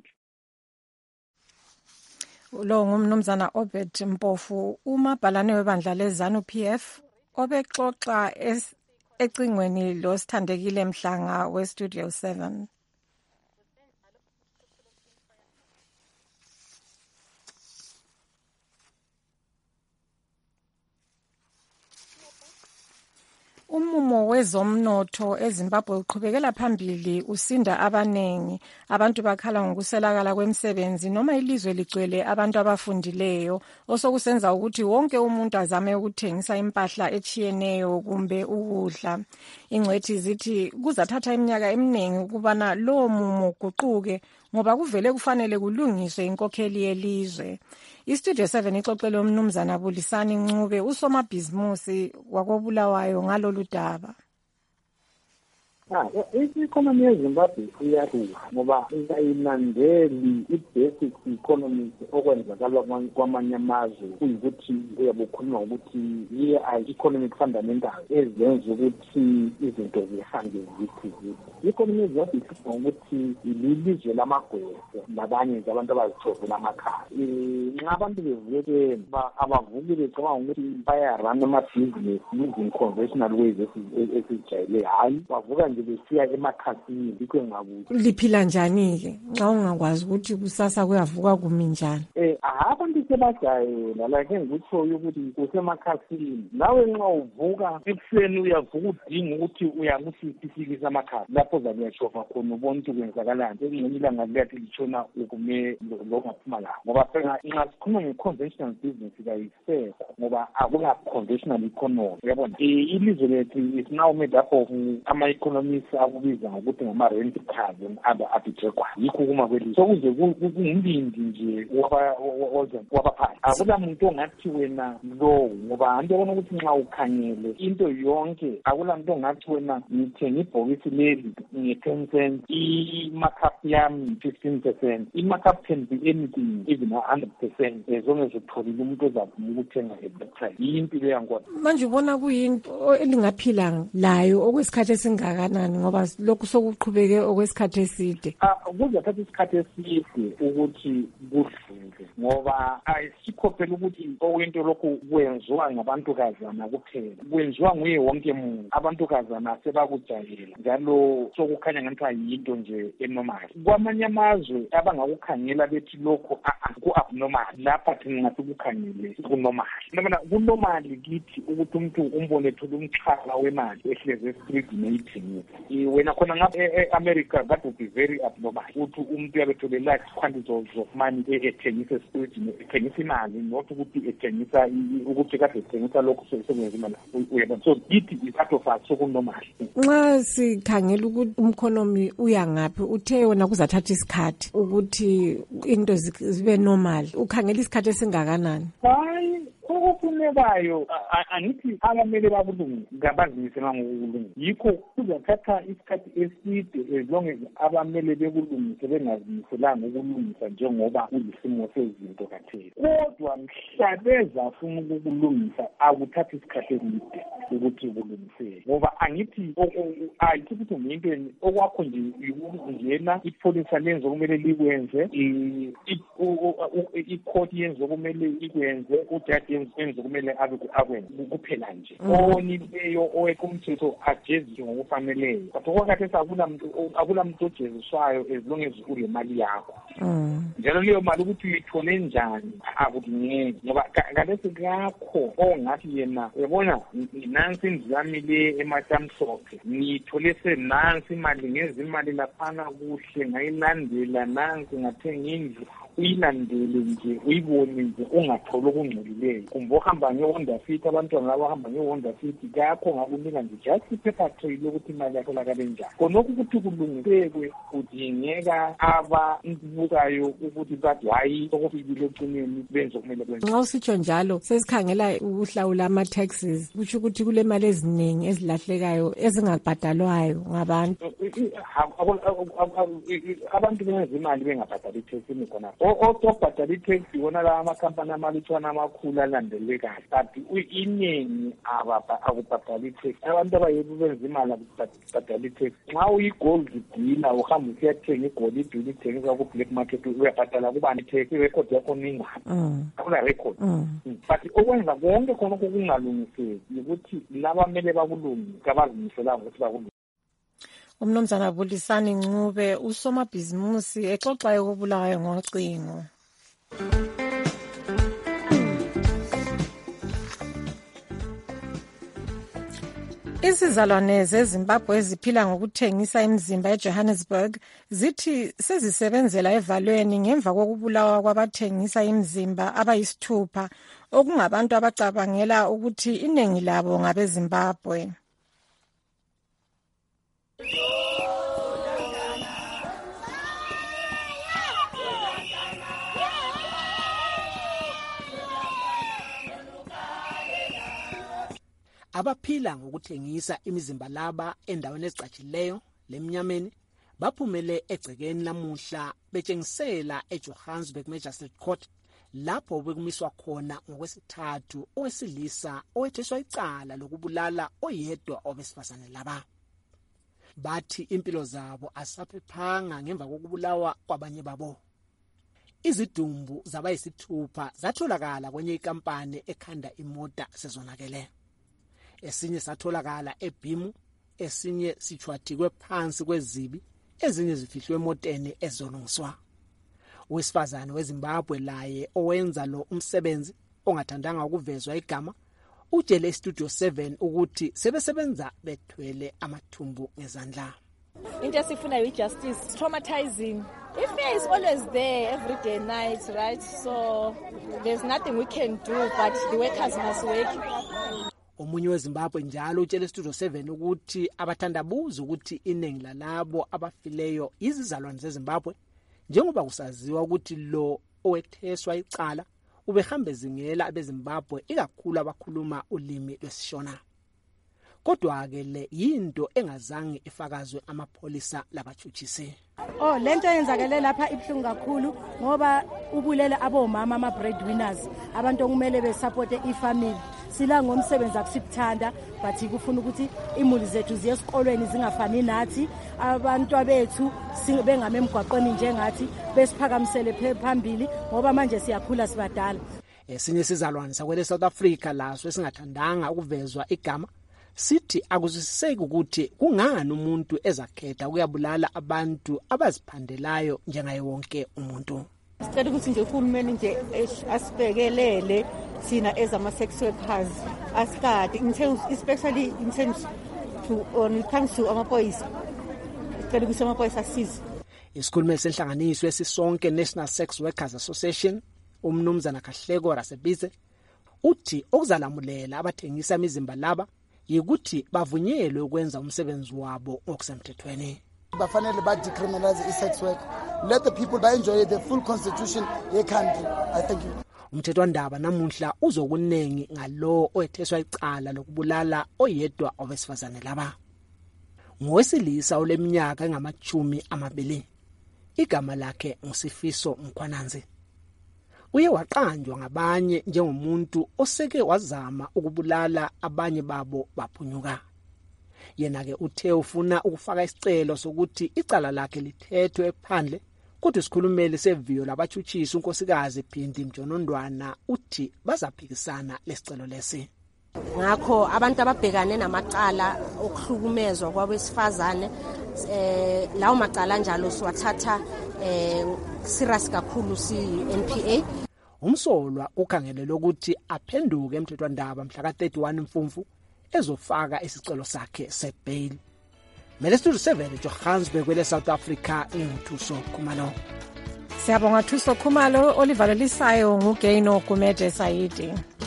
Lo ngumnumzana Obed Mpofu, umabhalane webandla leZANU-PF, obexoxa ecingweni lo Sithandekile Mhlanga weStudio 7. Umumo wezomnotho eZimbabwe uqhubekela phambili usinda abanengi. Abantu bakhala ngokuselakala kwemisebenzi noma ilizwe ligcwele abantu abafundileyo, osokusenza ukuthi wonke umuntu azame ukuthengisa impahla echiyeneyo kumbe ukudla. Ingcwethi zithi kuzathatha iminyaka eminingi ukubana lo mumo guquke ngoba kuvele kufanele kulungiswe inkokheli yelizwe. iStudio 7 ixoxele umnumzana Bulisani Ncube, usomabhizimusi wakobulawayo ngalolu daba. I-economy yeZimbabwe iyaruha ngoba ingayinandeli i-basic economics okwenzakala kwamanye amazwe, kuyikuthi uyabukhuluma ukuthi i-economic fundamental ezenza ukuthi izinto zihambe zithi. I-economy yeZimbabwe ihlupha ukuthi ililizwe lamagwese labanye nje abantu abazithovela amakhaya. Nxa abantu bevuke abavuki becabanga ukuthi bayarun amabhizinesi using conventional ways esijayele, hayi bavuka besiya emakhasini likho ngabuthi liphila njani-ke nxa ungakwazi ukuthi kusasa kuyavuka kumi njani. Abantu sebajayela like ngikutshoyo ukuthi kusemakhasini. Nawe nxa uvuka ekuseni uyavuka udinga ukuthi uyakusifikisa amakhasi lapho zabe uyashova khona ubona ukuthi kwenzakalani. Engxenye ilanga liyathi litshona ukume longaphuma lawo ngoba phela nxa sikhuluma nge-conventional business kayisekho ngoba akula-conventional economy. Uyabona ilizwe lethu is now made up of ama-economy akubiza ngokuthi ngama-rent cars and other arbitrary. Yikho kuma kwelizwe sokuze kungumbindi nje wabaphathi. Akula muntu ongathi wena lowo ngoba anto yabona ukuthi nxa ukhangele into yonke akula muntu ongathi wena ngithenga ibhokisi leli nge-10 cents, i-markup yami 15%. I-markup can be anything, even 100%, as long as utholile umuntu ozavuma ukuthenga at price. Yimpilo yankona. Manje ubona kuyinto elingaphila layo okwesikhathi esingakanani ngoba lokhu sokuqhubeke okwesikhathi eside? Kuzathatha isikhathi eside ukuthi kudlule ngoba ayisikho phela ukuthi okwento lokhu kwenziwa ngabantukazana kuphela, kwenziwa nguye wonke muntu. Abantukazana sebakujayela njalo sokukhanya ngathi yinto nje enormal. Kwamanye amazwe abangakukhangela bethi lokho ku-abnormal, lapha thina ngathi kukhangele kunormal. Noma kunormal kithi ukuthi umuntu umbone ethola umxhala wemali ehleze esitridini eyithengisa. Wena khona ngapha e-America that would be very abnormal ukuthi umuntu uyabethole large quantities of money ethengisa esitridini, ethengisa imali not ukuthi ethengisa ukuthi kade ethengisa lokho sekwenza imali. Uyabona, so it is part of us sokunormal. Nxa sikhangela ukuthi umkhonomi uyangaphi uthe wona kuzathatha isikhathi ukuthi into zibe normal, ukhangela isikhathi esingakanani? Hayi, ukufuna okufunekayo angithi abamele babulungu ngabazimisela ngokulunga yikho kuzathatha isikhathi eside as long as abamele bekulungise bengazimiselanga ukulungisa njengoba kuyisimo sezinto kathesi. Kodwa mhla bezafuna ukulungisa akuthathi isikhathi eside ukuthi kulungiseke ngoba angithi ukuthi into okwakho nje ukungena ipolisa lenze okumele likwenze i-court yenze okumele ikwenze ujaji yenze okumele akwenze kuphela nje onileyo owekumthetho ajeziswe ngokufaneleyo kodwa okwakhathesi akula muntu ojeziswayo as long as ule mali yakho njalo leyo mali ukuthi uyithole njani akudingeki ngoba ngalesi kakho ongathi yena uyabona nansi indlu yami le ematamhlophe ngiyithole senansi imali ngenza imali laphana kuhle ngayilandela nansi ngathenga indlu uyilandele nje uyibone nje ungatholi okungcolileyo kumbe ohamba nge-Honda Fit abantwana labo bahamba nge-Honda Fit kakho ngakunika nje just iphepha trail ukuthi imali yakho lakale njani khonokho ukuthi kulungisekwe kudingeka ababukayo ukuthi bathi hayi sokufikile ekugcineni benze okumele kwenze. Nxa usitsho njalo sesikhangela ukuhlawula ama-taxes kutsho ukuthi kule mali eziningi ezilahlekayo ezingabhadalwayo ngabantu abantu benza imali bengabhadali i-tax imikhona otobhadala i-tax yona lawa amakhampani amalutshwana amakhulu alandelekayo but iningi akubhadala i-tax abantu abayebu benza imali akubhadala i-tax nxa uyi-gold dealer uhamba usiyathenga igolide ulithengisa ku-black market uyabhadala kubani i-tax irekhodi yakho ningani akula rekhodi but okwenza konke khonokho kungalungiseki ukuthi labamele bakulungise abazimiselanga ukuthi bakulungise. Umnumzana Bulisani Ncube usomabhizimusi exoxa ukubulawayo ngocingo. Izizalwane zeZimbabwe eziphila ngokuthengisa imizimba eJohannesburg zithi sezisebenzela evalweni ngemva kokubulawa kwabathengisa imizimba abayisithupha okungabantu abacabangela ukuthi iningi labo ngabeZimbabwe. Abaphila ngokuthengisa imizimba laba endaweni ezicatshileyo lemnyameni baphumele egcekeni lamuhla betshengisela eJohannesburg Magistrate Court lapho bekumiswa khona ngokwesithathu owesilisa owetheswa icala lokubulala oyedwa obesifazane laba. Bathi impilo zabo asaphephanga ngemva kokubulawa kwabanye babo. Izidumbu zabayisithupha zatholakala kwenye ikampani ekhanda imota sezonakele. Esinye satholakala eBhimu, esinye sichwathikwe phansi kwezibi, ezinye zifihlwe emoteni ezolungiswa. Owesifazane weZimbabwe laye owenza lo umsebenzi ongathandanga ukuvezwa igama utshele iStudio 7 ukuthi sebesebenza bethwele amathumbu ngezandla. Into esifuna justice, traumatizing. If fear is always there every day and night, right? So there's nothing we can do, but the workers must work. Omunye weZimbabwe njalo utshele iStudio 7 ukuthi abathandabuza ukuthi iningi lalabo abafileyo izizalwane zeZimbabwe njengoba kusaziwa ukuthi lo owetheswa icala ubehamba ezingela abeZimbabwe ikakhulu abakhuluma ulimi lwesiShona. Kodwa ke le yinto engazange ifakazwe amapholisa labachuchisi. Lento yenzakele lapha ibhlungu kakhulu ngoba ubulele abomama ama breadwinners abantu okumele besupport ifamily. Sila ngomsebenzi akusikuthanda but kufuna ukuthi imuli zethu ziye esikolweni zingafani nathi abantu abethu singabengame emgwaqweni njengathi besiphakamisele phambili ngoba manje siyakhula sibadala. Esinye sizalwane sakwele South Africa laso esingathandanga ukuvezwa igama sithi akuzwisiseki ukuthi kungani umuntu ezakhetha ukuyabulala abantu abaziphandelayo njengaye wonke umuntu. Sicela ukuthi nje uhulumeni nje asibhekelele sina ezama-sex workers asikade especially in terms to when it comes to amaphoyisa. Sicela ukuthi amaphoyisa asize. Isikhulumeli senhlanganiso esisonke National Sex Workers Association umnumzana Kahleko Rasebize uthi okuzalamulela abathengisa imizimba laba yikuthi bavunyelwe ukwenza umsebenzi wabo ngokusemthethweni. Bafanele ba decriminalize sex work. Let the people enjoy the full constitution ye country. I thank you. umthethwandaba namuhla uzokunengi ngalo oyetheswa icala lokubulala oyedwa owesifazane laba. Ngowesilisa oleminyaka engama-20, igama lakhe nguSifiso Mkhwananzi. Uye waqanjwa ngabanye njengomuntu oseke wazama ukubulala abanye babo baphunyuka. Yena-ke uthe ufuna ukufaka isicelo sokuthi icala lakhe lithethwe phandle, kodwa isikhulumeli seviyo labathutshisi unkosikazi Phindi Mjonondwana uthi bazaphikisana lesicelo lesi. Ngakho abantu ababhekane namacala okuhlukumezwa kwabesifazane lawo macala njalo siwathatha serious kakhulu si-NPA. Umsolwa ukhangelele ukuthi aphenduke emthethwandaba mhla ka-31 Mfumfu ezofaka isicelo sakhe sebail. Mele Studio 7 Johannesburg kwele South Africa ngithuso Khumalo. Siyabonga Thuso Khumalo. Oliver Lisayo nguGaino Kumete Saidi.